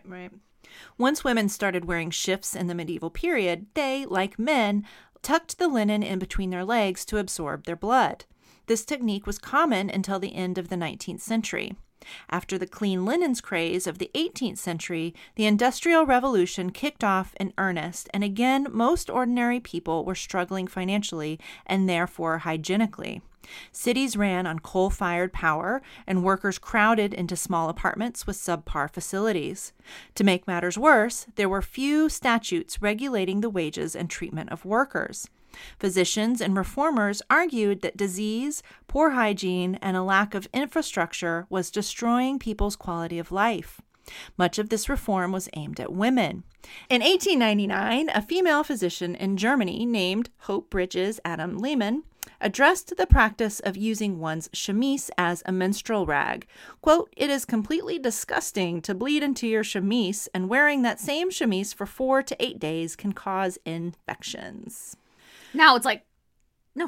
Speaker 2: Once women started wearing shifts in the medieval period, they, like men, tucked the linen in between their legs to absorb their blood. This technique was common until the end of the 19th century. After the clean linens craze of the 18th century, the Industrial Revolution kicked off in earnest, and again, most ordinary people were struggling financially and therefore hygienically. Cities ran on coal-fired power, and workers crowded into small apartments with subpar facilities. To make matters worse, there were few statutes regulating the wages and treatment of workers. Physicians and reformers argued that disease, poor hygiene, and a lack of infrastructure was destroying people's quality of life. Much of this reform was aimed at women. In 1899, a female physician in Germany named Hope Bridges Adam Lehman addressed the practice of using one's chemise as a menstrual rag. Quote, "It is completely disgusting to bleed into your chemise, and wearing that same chemise for 4 to 8 days can cause infections."
Speaker 3: Now it's like, no.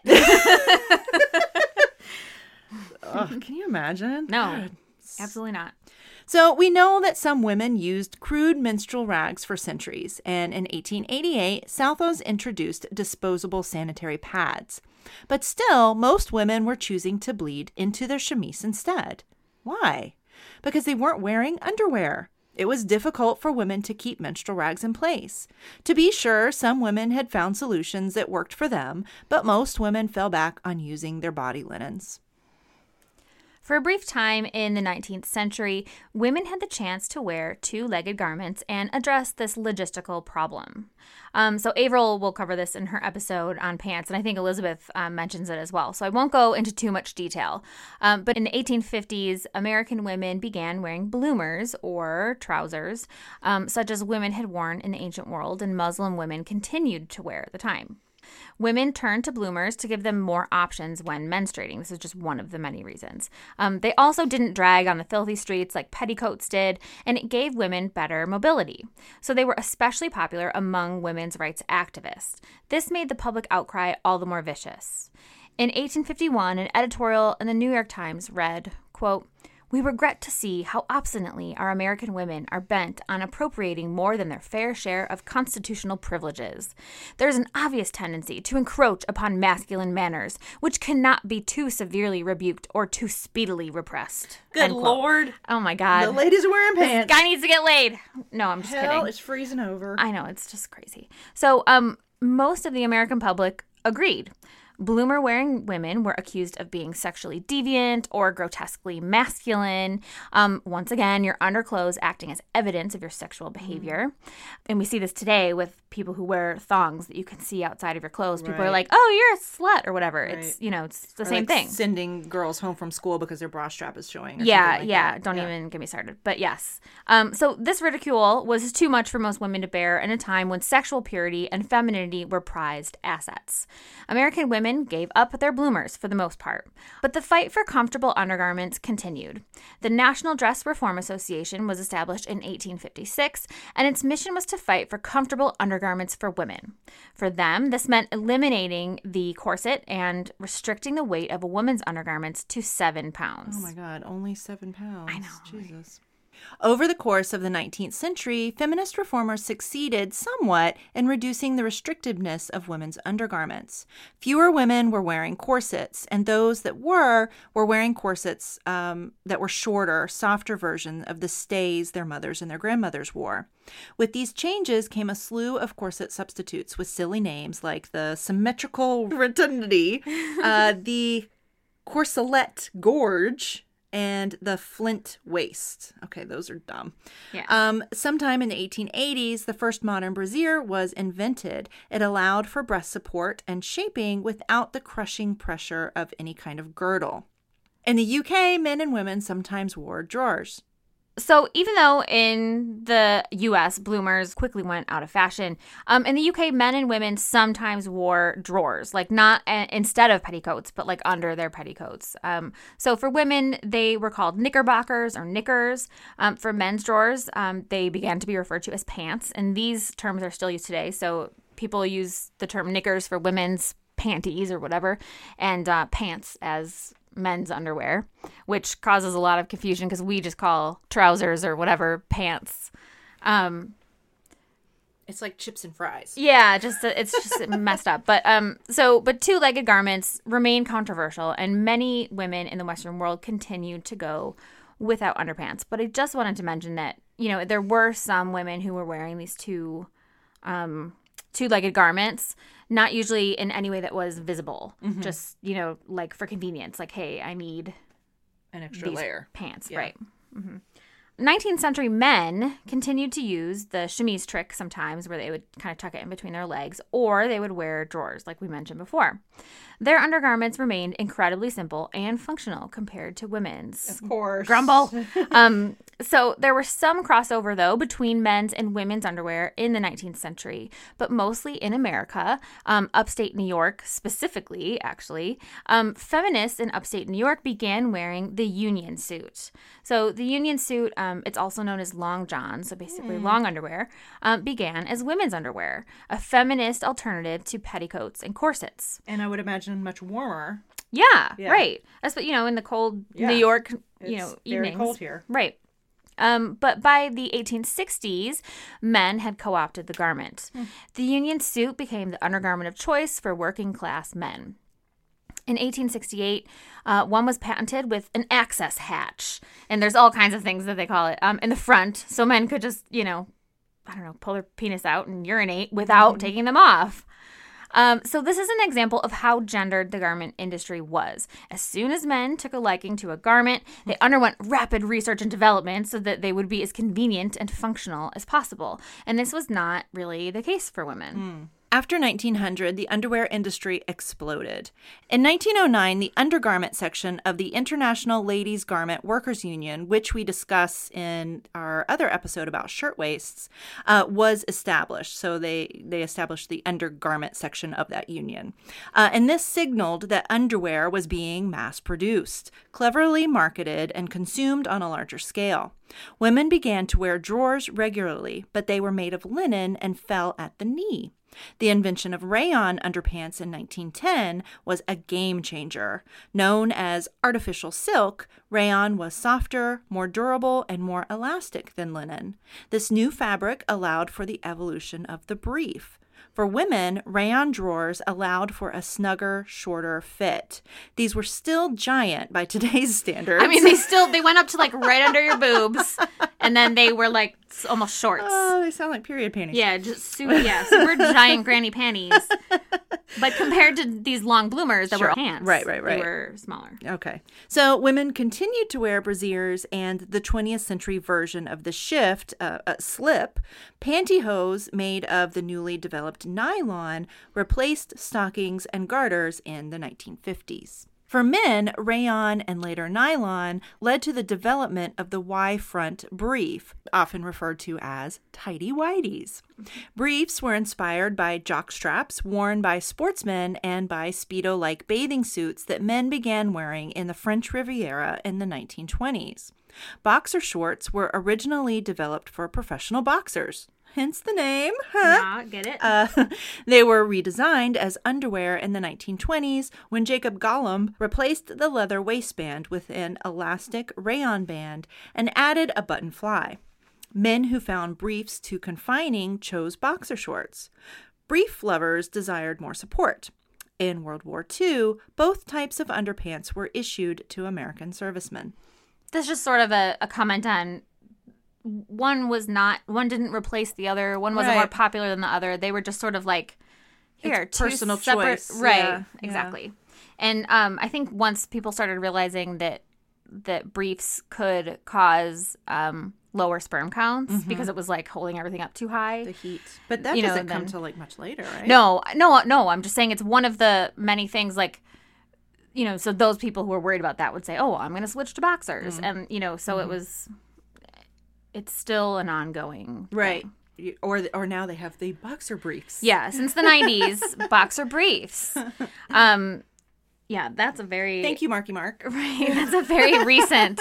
Speaker 2: Can you imagine?
Speaker 3: No,
Speaker 2: God.
Speaker 3: absolutely not.
Speaker 2: So we know that some women used crude menstrual rags for centuries, and in 1888, Southos introduced disposable sanitary pads. But still, most women were choosing to bleed into their chemise instead. Why? Because they weren't wearing underwear. It was difficult for women to keep menstrual rags in place. To be sure, some women had found solutions that worked for them, but most women fell back on using their body linens.
Speaker 3: For a brief time in the 19th century, women had the chance to wear two-legged garments and address this logistical problem. So Avril will cover this in her episode on pants, and I think Elizabeth mentions it as well. So I won't go into too much detail. But in the 1850s, American women began wearing bloomers or trousers, such as women had worn in the ancient world, and Muslim women continued to wear at the time. Women turned to bloomers to give them more options when menstruating. This is just one of the many reasons. They also didn't drag on the filthy streets like petticoats did, and it gave women better mobility. So they were especially popular among women's rights activists. This made the public outcry all the more vicious. In 1851, an editorial in the New York Times read, quote, We regret to see how obstinately our American women are bent on appropriating more than their fair share of constitutional privileges. There is an obvious tendency to encroach upon masculine manners, which cannot be too severely rebuked or too speedily repressed.
Speaker 2: Good Lord.
Speaker 3: Oh my God.
Speaker 2: The ladies are wearing pants.
Speaker 3: This guy needs to get laid. No, I'm just kidding.
Speaker 2: Hell, it's freezing over.
Speaker 3: I know, it's just crazy. So, most of the American public agreed. Bloomer-wearing women were accused of being sexually deviant or grotesquely masculine. Once again, your underclothes acting as evidence of your sexual behavior. And we see this today with people who wear thongs that you can see outside of your clothes. People are like, oh, you're a slut or whatever. Right. It's, it's the same thing.
Speaker 2: Sending girls home from school because their bra strap is showing.
Speaker 3: Yeah. Don't even get me started. But yes. So this ridicule was too much for most women to bear in a time when sexual purity and femininity were prized assets. American women gave up their bloomers for the most part. But the fight for comfortable undergarments continued. The National Dress Reform Association was established in 1856, and its mission was to fight for comfortable undergarments for women. For them, this meant eliminating the corset and restricting the weight of a woman's undergarments to 7 pounds.
Speaker 2: Oh my God, only 7 pounds.
Speaker 3: I know.
Speaker 2: Jesus. Over the course of the 19th century, feminist reformers succeeded somewhat in reducing the restrictiveness of women's undergarments. Fewer women were wearing corsets, and those that were wearing corsets that were shorter, softer versions of the stays their mothers and their grandmothers wore. With these changes came a slew of corset substitutes with silly names like the symmetrical rotundity, the corselet gorge, and the flint waist. Okay, those are dumb.
Speaker 3: Yeah.
Speaker 2: Sometime in the 1880s, the first modern brassiere was invented. It allowed for breast support and shaping without the crushing pressure of any kind of girdle. In the UK, men and women sometimes wore drawers.
Speaker 3: So even though in the U.S. bloomers quickly went out of fashion, in the UK, men and women sometimes wore drawers, like not instead of petticoats, but like under their petticoats. So for women, they were called knickerbockers or knickers. For men's drawers, they began to be referred to as pants, and these terms are still used today. So people use the term knickers for women's panties or whatever, and pants as men's underwear, which causes a lot of confusion because we just call trousers or whatever pants.
Speaker 2: It's like chips and fries.
Speaker 3: Yeah, it's just messed up. But two-legged garments remain controversial, and many women in the Western world continued to go without underpants. But I just wanted to mention that there were some women who were wearing these two-legged garments, not usually in any way that was visible, just, like for convenience, like, hey, I need
Speaker 2: an extra layer.
Speaker 3: Pants, yeah. Right. 19th century men continued to use the chemise trick sometimes, where they would kind of tuck it in between their legs, or they would wear drawers, like we mentioned before. Their undergarments remained incredibly simple and functional compared to women's.
Speaker 2: Of course.
Speaker 3: Grumble. So there were some crossover, though, between men's and women's underwear in the 19th century, but mostly in America, upstate New York specifically, actually. Feminists in upstate New York began wearing the union suit. So the union suit, it's also known as long john, so basically long underwear, began as women's underwear, a feminist alternative to petticoats and corsets.
Speaker 2: And I would imagine much warmer.
Speaker 3: Yeah. Right. That's what, in the cold New York,
Speaker 2: it's
Speaker 3: evenings.
Speaker 2: very cold here.
Speaker 3: Right. But by the 1860s, men had co-opted the garment. The union suit became the undergarment of choice for working class men. In 1868, one was patented with an access hatch. And there's all kinds of things that they call it in the front. So men could just, pull their penis out and urinate without taking them off. So this is an example of how gendered the garment industry was. As soon as men took a liking to a garment, they underwent rapid research and development so that they would be as convenient and functional as possible. And this was not really the case for women.
Speaker 2: After 1900, the underwear industry exploded. In 1909, the undergarment section of the International Ladies Garment Workers Union, which we discuss in our other episode about shirtwaists, was established. So they established the undergarment section of that union. And this signaled that underwear was being mass-produced, cleverly marketed, and consumed on a larger scale. Women began to wear drawers regularly, but they were made of linen and fell at the knee. The invention of rayon underpants in 1910 was a game changer. Known as artificial silk, rayon was softer, more durable, and more elastic than linen. This new fabric allowed for the evolution of the brief. For women, rayon drawers allowed for a snugger, shorter fit. These were still giant by today's standards.
Speaker 3: I mean, they went up to like right under your boobs, and then they were like almost shorts.
Speaker 2: Oh, they sound like period panties.
Speaker 3: Yeah, super giant granny panties. But compared to these long bloomers that were pants,
Speaker 2: right.
Speaker 3: They were smaller.
Speaker 2: Okay. So women continued to wear brasiers, and the 20th century version of the shift, slip, pantyhose made of the newly developed nylon replaced stockings and garters in the 1950s. For men, rayon and later nylon led to the development of the Y-front brief, often referred to as tighty-whities. Briefs were inspired by jockstraps worn by sportsmen and by Speedo-like bathing suits that men began wearing in the French Riviera in the 1920s. Boxer shorts were originally developed for professional boxers. Hence the name.
Speaker 3: Huh? Get it?
Speaker 2: They were redesigned as underwear in the 1920s when Jacob Gollum replaced the leather waistband with an elastic rayon band and added a button fly. Men who found briefs too confining chose boxer shorts. Brief lovers desired more support. In World War II, both types of underpants were issued to American servicemen.
Speaker 3: That's just sort of a comment on one didn't replace the other. One wasn't more popular than the other. They were just sort of like, here,
Speaker 2: it's personal
Speaker 3: separate
Speaker 2: choice.
Speaker 3: Right,
Speaker 2: yeah.
Speaker 3: exactly. And I think once people started realizing that briefs could cause lower sperm counts because it was like holding everything up too high.
Speaker 2: The heat. But that doesn't come till like much later, right?
Speaker 3: No. I'm just saying it's one of the many things like, so those people who were worried about that would say, oh, I'm going to switch to boxers. And, so it's still an ongoing
Speaker 2: right
Speaker 3: thing.
Speaker 2: Or now they have the boxer briefs.
Speaker 3: Yeah, since the 90s, boxer briefs. Yeah, that's a very...
Speaker 2: Thank you, Marky Mark.
Speaker 3: Right, that's a very recent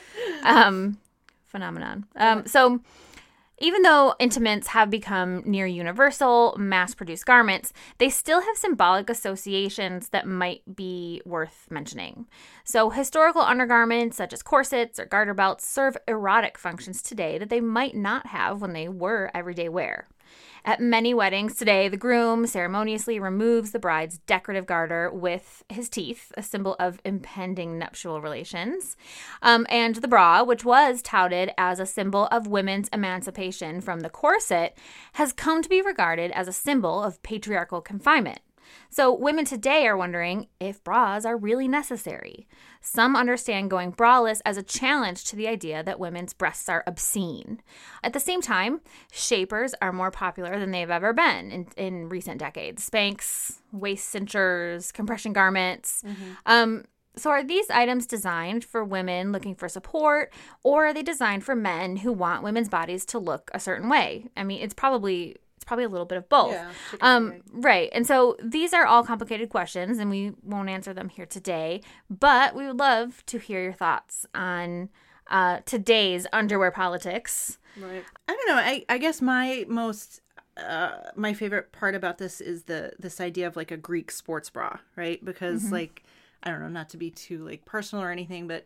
Speaker 3: phenomenon. So even though intimates have become near universal, mass-produced garments, they still have symbolic associations that might be worth mentioning. So historical undergarments, such as corsets or garter belts, serve erotic functions today that they might not have when they were everyday wear. At many weddings today, the groom ceremoniously removes the bride's decorative garter with his teeth, a symbol of impending nuptial relations. And the bra, which was touted as a symbol of women's emancipation from the corset, has come to be regarded as a symbol of patriarchal confinement. So women today are wondering if bras are really necessary. Some understand going braless as a challenge to the idea that women's breasts are obscene. At the same time, shapers are more popular than they've ever been in recent decades. Spanx, waist cinchers, compression garments. So are these items designed for women looking for support, or are they designed for men who want women's bodies to look a certain way? I mean, it's probably a little bit of both.
Speaker 2: Yeah,
Speaker 3: right. And so these are all complicated questions, and we won't answer them here today, but we would love to hear your thoughts on today's underwear politics.
Speaker 2: Right. I don't know. I guess my most my favorite part about this is this idea of like a Greek sports bra, right? Because like, I don't know, not to be too like personal or anything, but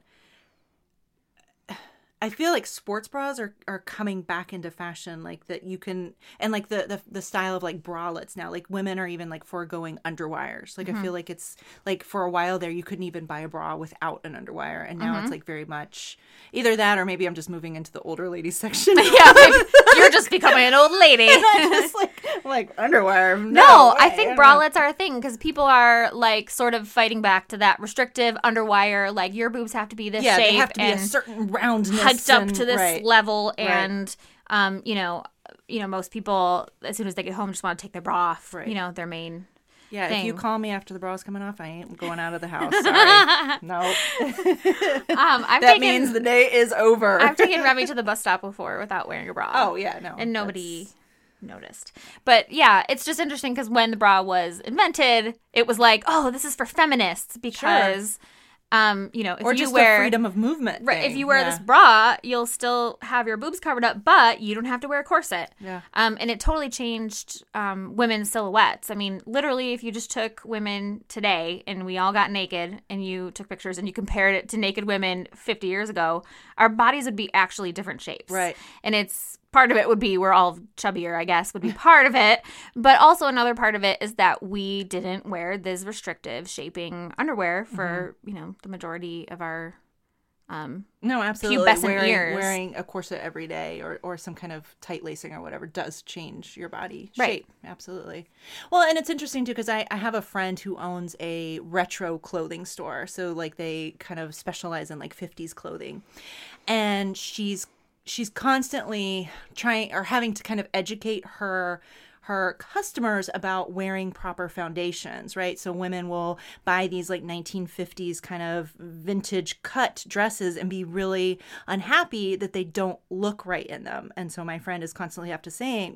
Speaker 2: I feel like sports bras are coming back into fashion, like that you can, and like the style of like bralettes now, like women are even like foregoing underwires. Like I feel like it's like for a while there you couldn't even buy a bra without an underwire, and now it's like very much either that or maybe I'm just moving into the older ladies section.
Speaker 3: Yeah, like, you're just becoming an old lady.
Speaker 2: And I'm just like underwire.
Speaker 3: No, I think bralettes are a thing because people are like sort of fighting back to that restrictive underwire. Like your boobs have to be this shape,
Speaker 2: they have to be a certain roundness,
Speaker 3: hyped up to this level,
Speaker 2: Right.
Speaker 3: and most people as soon as they get home just want to take their bra off.
Speaker 2: Right.
Speaker 3: Their main.
Speaker 2: Yeah,
Speaker 3: thing.
Speaker 2: if you call me after the bra's coming off, I ain't going out of the house. Sorry. No. That means the day is over.
Speaker 3: I've taken Remy to the bus stop before without wearing a bra.
Speaker 2: Oh, yeah, no.
Speaker 3: And nobody noticed. But yeah, it's just interesting because when the bra was invented, it was like, oh, this is for feminists because If
Speaker 2: or
Speaker 3: you
Speaker 2: just
Speaker 3: wear
Speaker 2: the freedom of movement
Speaker 3: right,
Speaker 2: thing.
Speaker 3: if you wear this bra, you'll still have your boobs covered up, but you don't have to wear a corset.
Speaker 2: Yeah.
Speaker 3: And it totally changed women's silhouettes. I mean, literally, if you just took women today and we all got naked and you took pictures and you compared it to naked women 50 years ago, our bodies would be actually different shapes.
Speaker 2: Right.
Speaker 3: And it's part of it would be we're all chubbier, I guess, would be part of it. But also another part of it is that we didn't wear this restrictive shaping underwear for, the majority of our
Speaker 2: no, absolutely.
Speaker 3: pubescent years.
Speaker 2: Wearing a corset every day or some kind of tight lacing or whatever does change your body
Speaker 3: Right.
Speaker 2: shape. Absolutely. Well, and it's interesting too because I have a friend who owns a retro clothing store. So like they kind of specialize in like 50s clothing. And she's constantly trying or having to kind of educate her customers about wearing proper foundations, right? So women will buy these like 1950s kind of vintage cut dresses and be really unhappy that they don't look right in them. And so my friend is constantly having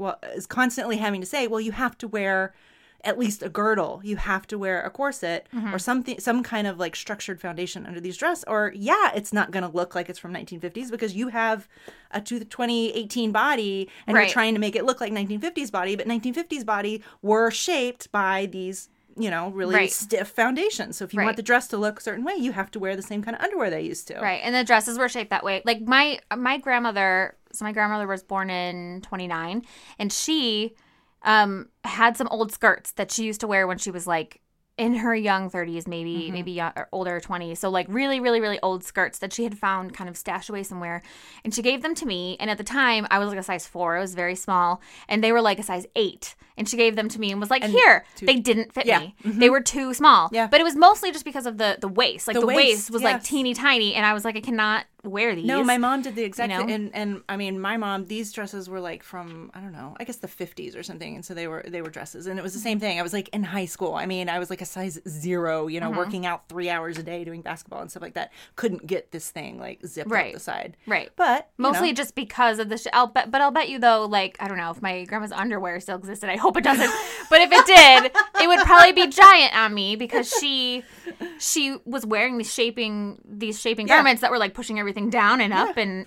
Speaker 2: to say, well, you have to wear at least a girdle. You have to wear a corset or some kind of like structured foundation under these dresses. Or it's not going to look like it's from 1950s because you have a 2018 body and
Speaker 3: Right.
Speaker 2: you're trying to make it look like 1950s body. But 1950s body were shaped by these, really
Speaker 3: Right.
Speaker 2: stiff foundations. So if you
Speaker 3: Right.
Speaker 2: want the dress to look a certain way, you have to wear the same kind of underwear they used to.
Speaker 3: Right, and the dresses were shaped that way. Like my grandmother, so my grandmother was born in 29, and she had some old skirts that she used to wear when she was like in her young 30s, maybe young, or older 20s. So like really, really, really old skirts that she had found kind of stashed away somewhere. And she gave them to me. And at the time I was like a size 4. I was very small. And they were like a size 8. And she gave them to me and was like, here. They didn't fit me. They were too small.
Speaker 2: Yeah.
Speaker 3: But it was mostly just because of the waist. Like the waist was like
Speaker 2: yes.
Speaker 3: teeny tiny. And I was like, I cannot wear these.
Speaker 2: No, my mom did the exact
Speaker 3: You know?
Speaker 2: thing. And I mean, my mom, these dresses were like from, I don't know, I guess the 50s or something. And so they were dresses. And it was the same thing. I was like in high school. I mean, I was like a size 0, working out 3 hours a day doing basketball and stuff like that. Couldn't get this thing like zipped
Speaker 3: Right.
Speaker 2: up the side.
Speaker 3: Right.
Speaker 2: But
Speaker 3: Mostly just because of the I'll bet you though, like, I don't know if my grandma's underwear still existed. I hope it doesn't. But if it did, it would probably be giant on me because she was wearing these shaping garments that were like pushing everything down and up. And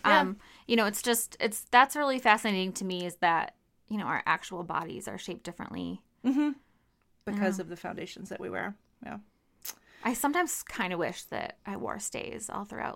Speaker 3: that's really fascinating to me is that, our actual bodies are shaped differently.
Speaker 2: because of the foundations that we wear. Yeah.
Speaker 3: I sometimes kind of wish that I wore stays all throughout.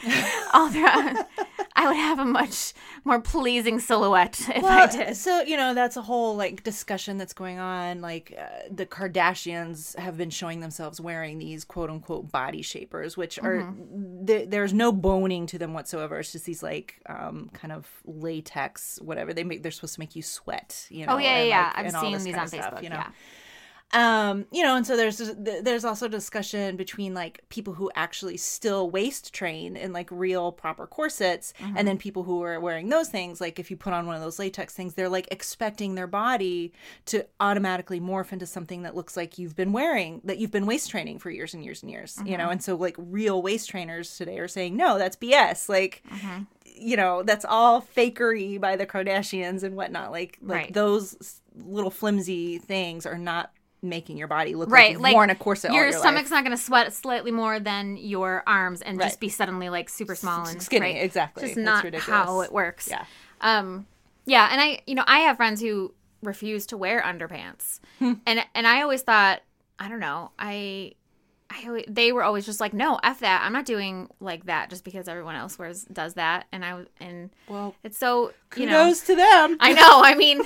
Speaker 3: I would have a much more pleasing silhouette if I did.
Speaker 2: So, that's a whole discussion that's going on. The Kardashians have been showing themselves wearing these quote unquote body shapers, which are, there's no boning to them whatsoever. It's just these kind of latex, whatever they're supposed to make you sweat,
Speaker 3: Oh yeah,
Speaker 2: and,
Speaker 3: yeah.
Speaker 2: and
Speaker 3: I've
Speaker 2: all
Speaker 3: seen
Speaker 2: this
Speaker 3: these
Speaker 2: kind
Speaker 3: on
Speaker 2: of stuff,
Speaker 3: Facebook.
Speaker 2: Yeah.
Speaker 3: Yeah.
Speaker 2: And so there's also discussion between people who actually still waist train in real proper corsets, and then people who are wearing those things. If you put on one of those latex things, they're expecting their body to automatically morph into something that looks like you've been waist training for years and years and years, and so real waist trainers today are saying, no, that's BS. That's all fakery by the Kardashians and whatnot.
Speaker 3: Right.
Speaker 2: Those little flimsy things are not making your body look
Speaker 3: right.
Speaker 2: like you've worn a corset all your
Speaker 3: stomach's
Speaker 2: life.
Speaker 3: not going to sweat slightly more than your arms and just be suddenly super small and
Speaker 2: skinny.
Speaker 3: Right?
Speaker 2: Exactly.
Speaker 3: Just
Speaker 2: That's
Speaker 3: not
Speaker 2: ridiculous.
Speaker 3: how it works.
Speaker 2: Yeah.
Speaker 3: Yeah, and I have friends who refuse to wear underpants, and I always thought, I don't know, they were always just no, F that, I'm not doing that just because everyone else does that, well, it's so
Speaker 2: kudos to them.
Speaker 3: I know. I mean.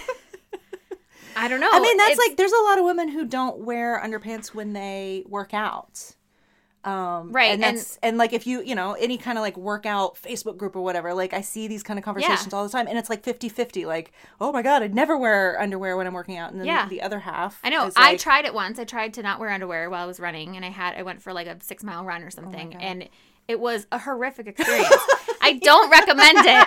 Speaker 3: I don't know.
Speaker 2: I mean, that's there's a lot of women who don't wear underpants when they work out.
Speaker 3: Right.
Speaker 2: And if you, any kind of workout Facebook group or whatever, I see these kind of conversations all the time, and it's 50-50. Oh my God, I'd never wear underwear when I'm working out. And then the other half.
Speaker 3: I know.
Speaker 2: Is
Speaker 3: I tried it once. I tried to not wear underwear while I was running, and I went for a 6-mile run or something, and it was a horrific experience. I don't recommend it.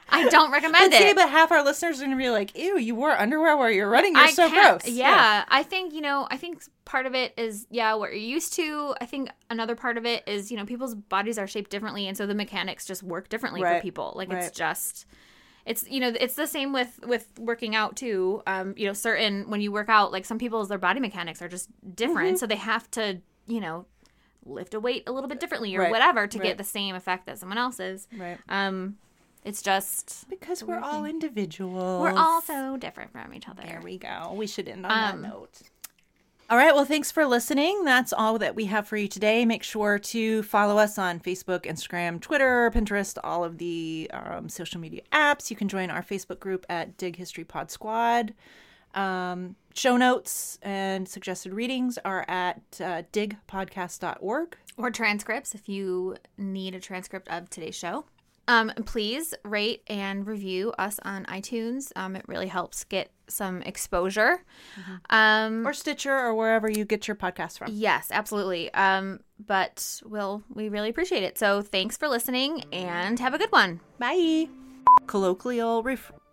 Speaker 2: But half our listeners are going to be like, ew, you wore underwear while you're running? You're so gross.
Speaker 3: Yeah. I think, part of it is, what you're used to. I think another part of it is, people's bodies are shaped differently. And so the mechanics just work differently for people. It's just, it's the same with working out too. When you work out, some people's, their body mechanics are just different. So they have to, lift a weight a little bit differently or
Speaker 2: Right.
Speaker 3: whatever to
Speaker 2: Right.
Speaker 3: get the same effect that someone else is.
Speaker 2: Right.
Speaker 3: It's just
Speaker 2: Because we're all individuals.
Speaker 3: we're all so different from each other.
Speaker 2: There we go. We should end on that note. All right. Well, thanks for listening. That's all that we have for you today. Make sure to follow us on Facebook, Instagram, Twitter, Pinterest, all of the social media apps. You can join our Facebook group at Dig History Pod Squad. Show notes and suggested readings are at digpodcast.org.
Speaker 3: Or transcripts if you need a transcript of today's show. Please rate and review us on iTunes. It really helps get some exposure.
Speaker 2: Or Stitcher or wherever you get your podcast from.
Speaker 3: Yes, absolutely. But we really appreciate it. So thanks for listening and have a good one.
Speaker 2: Bye. Colloquially.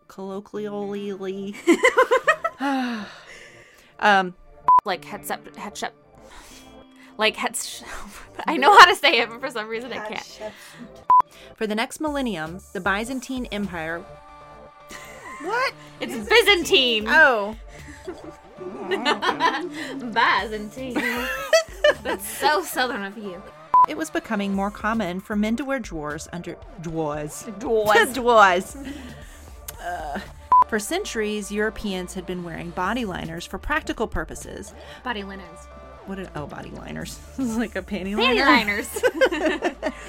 Speaker 3: Like headship. Like I know how to say it, but for some reason I can't.
Speaker 2: For the next millennium, the Byzantine Empire. What?
Speaker 3: It's Byzantine.
Speaker 2: Oh.
Speaker 3: Byzantine. That's so southern of you.
Speaker 2: It was becoming more common for men to wear drawers under drawers.
Speaker 3: Dwarves.
Speaker 2: For centuries, Europeans had been wearing body liners for practical purposes.
Speaker 3: Body linens.
Speaker 2: Body liners. This is like a panty
Speaker 3: Panty
Speaker 2: liner.
Speaker 3: liners.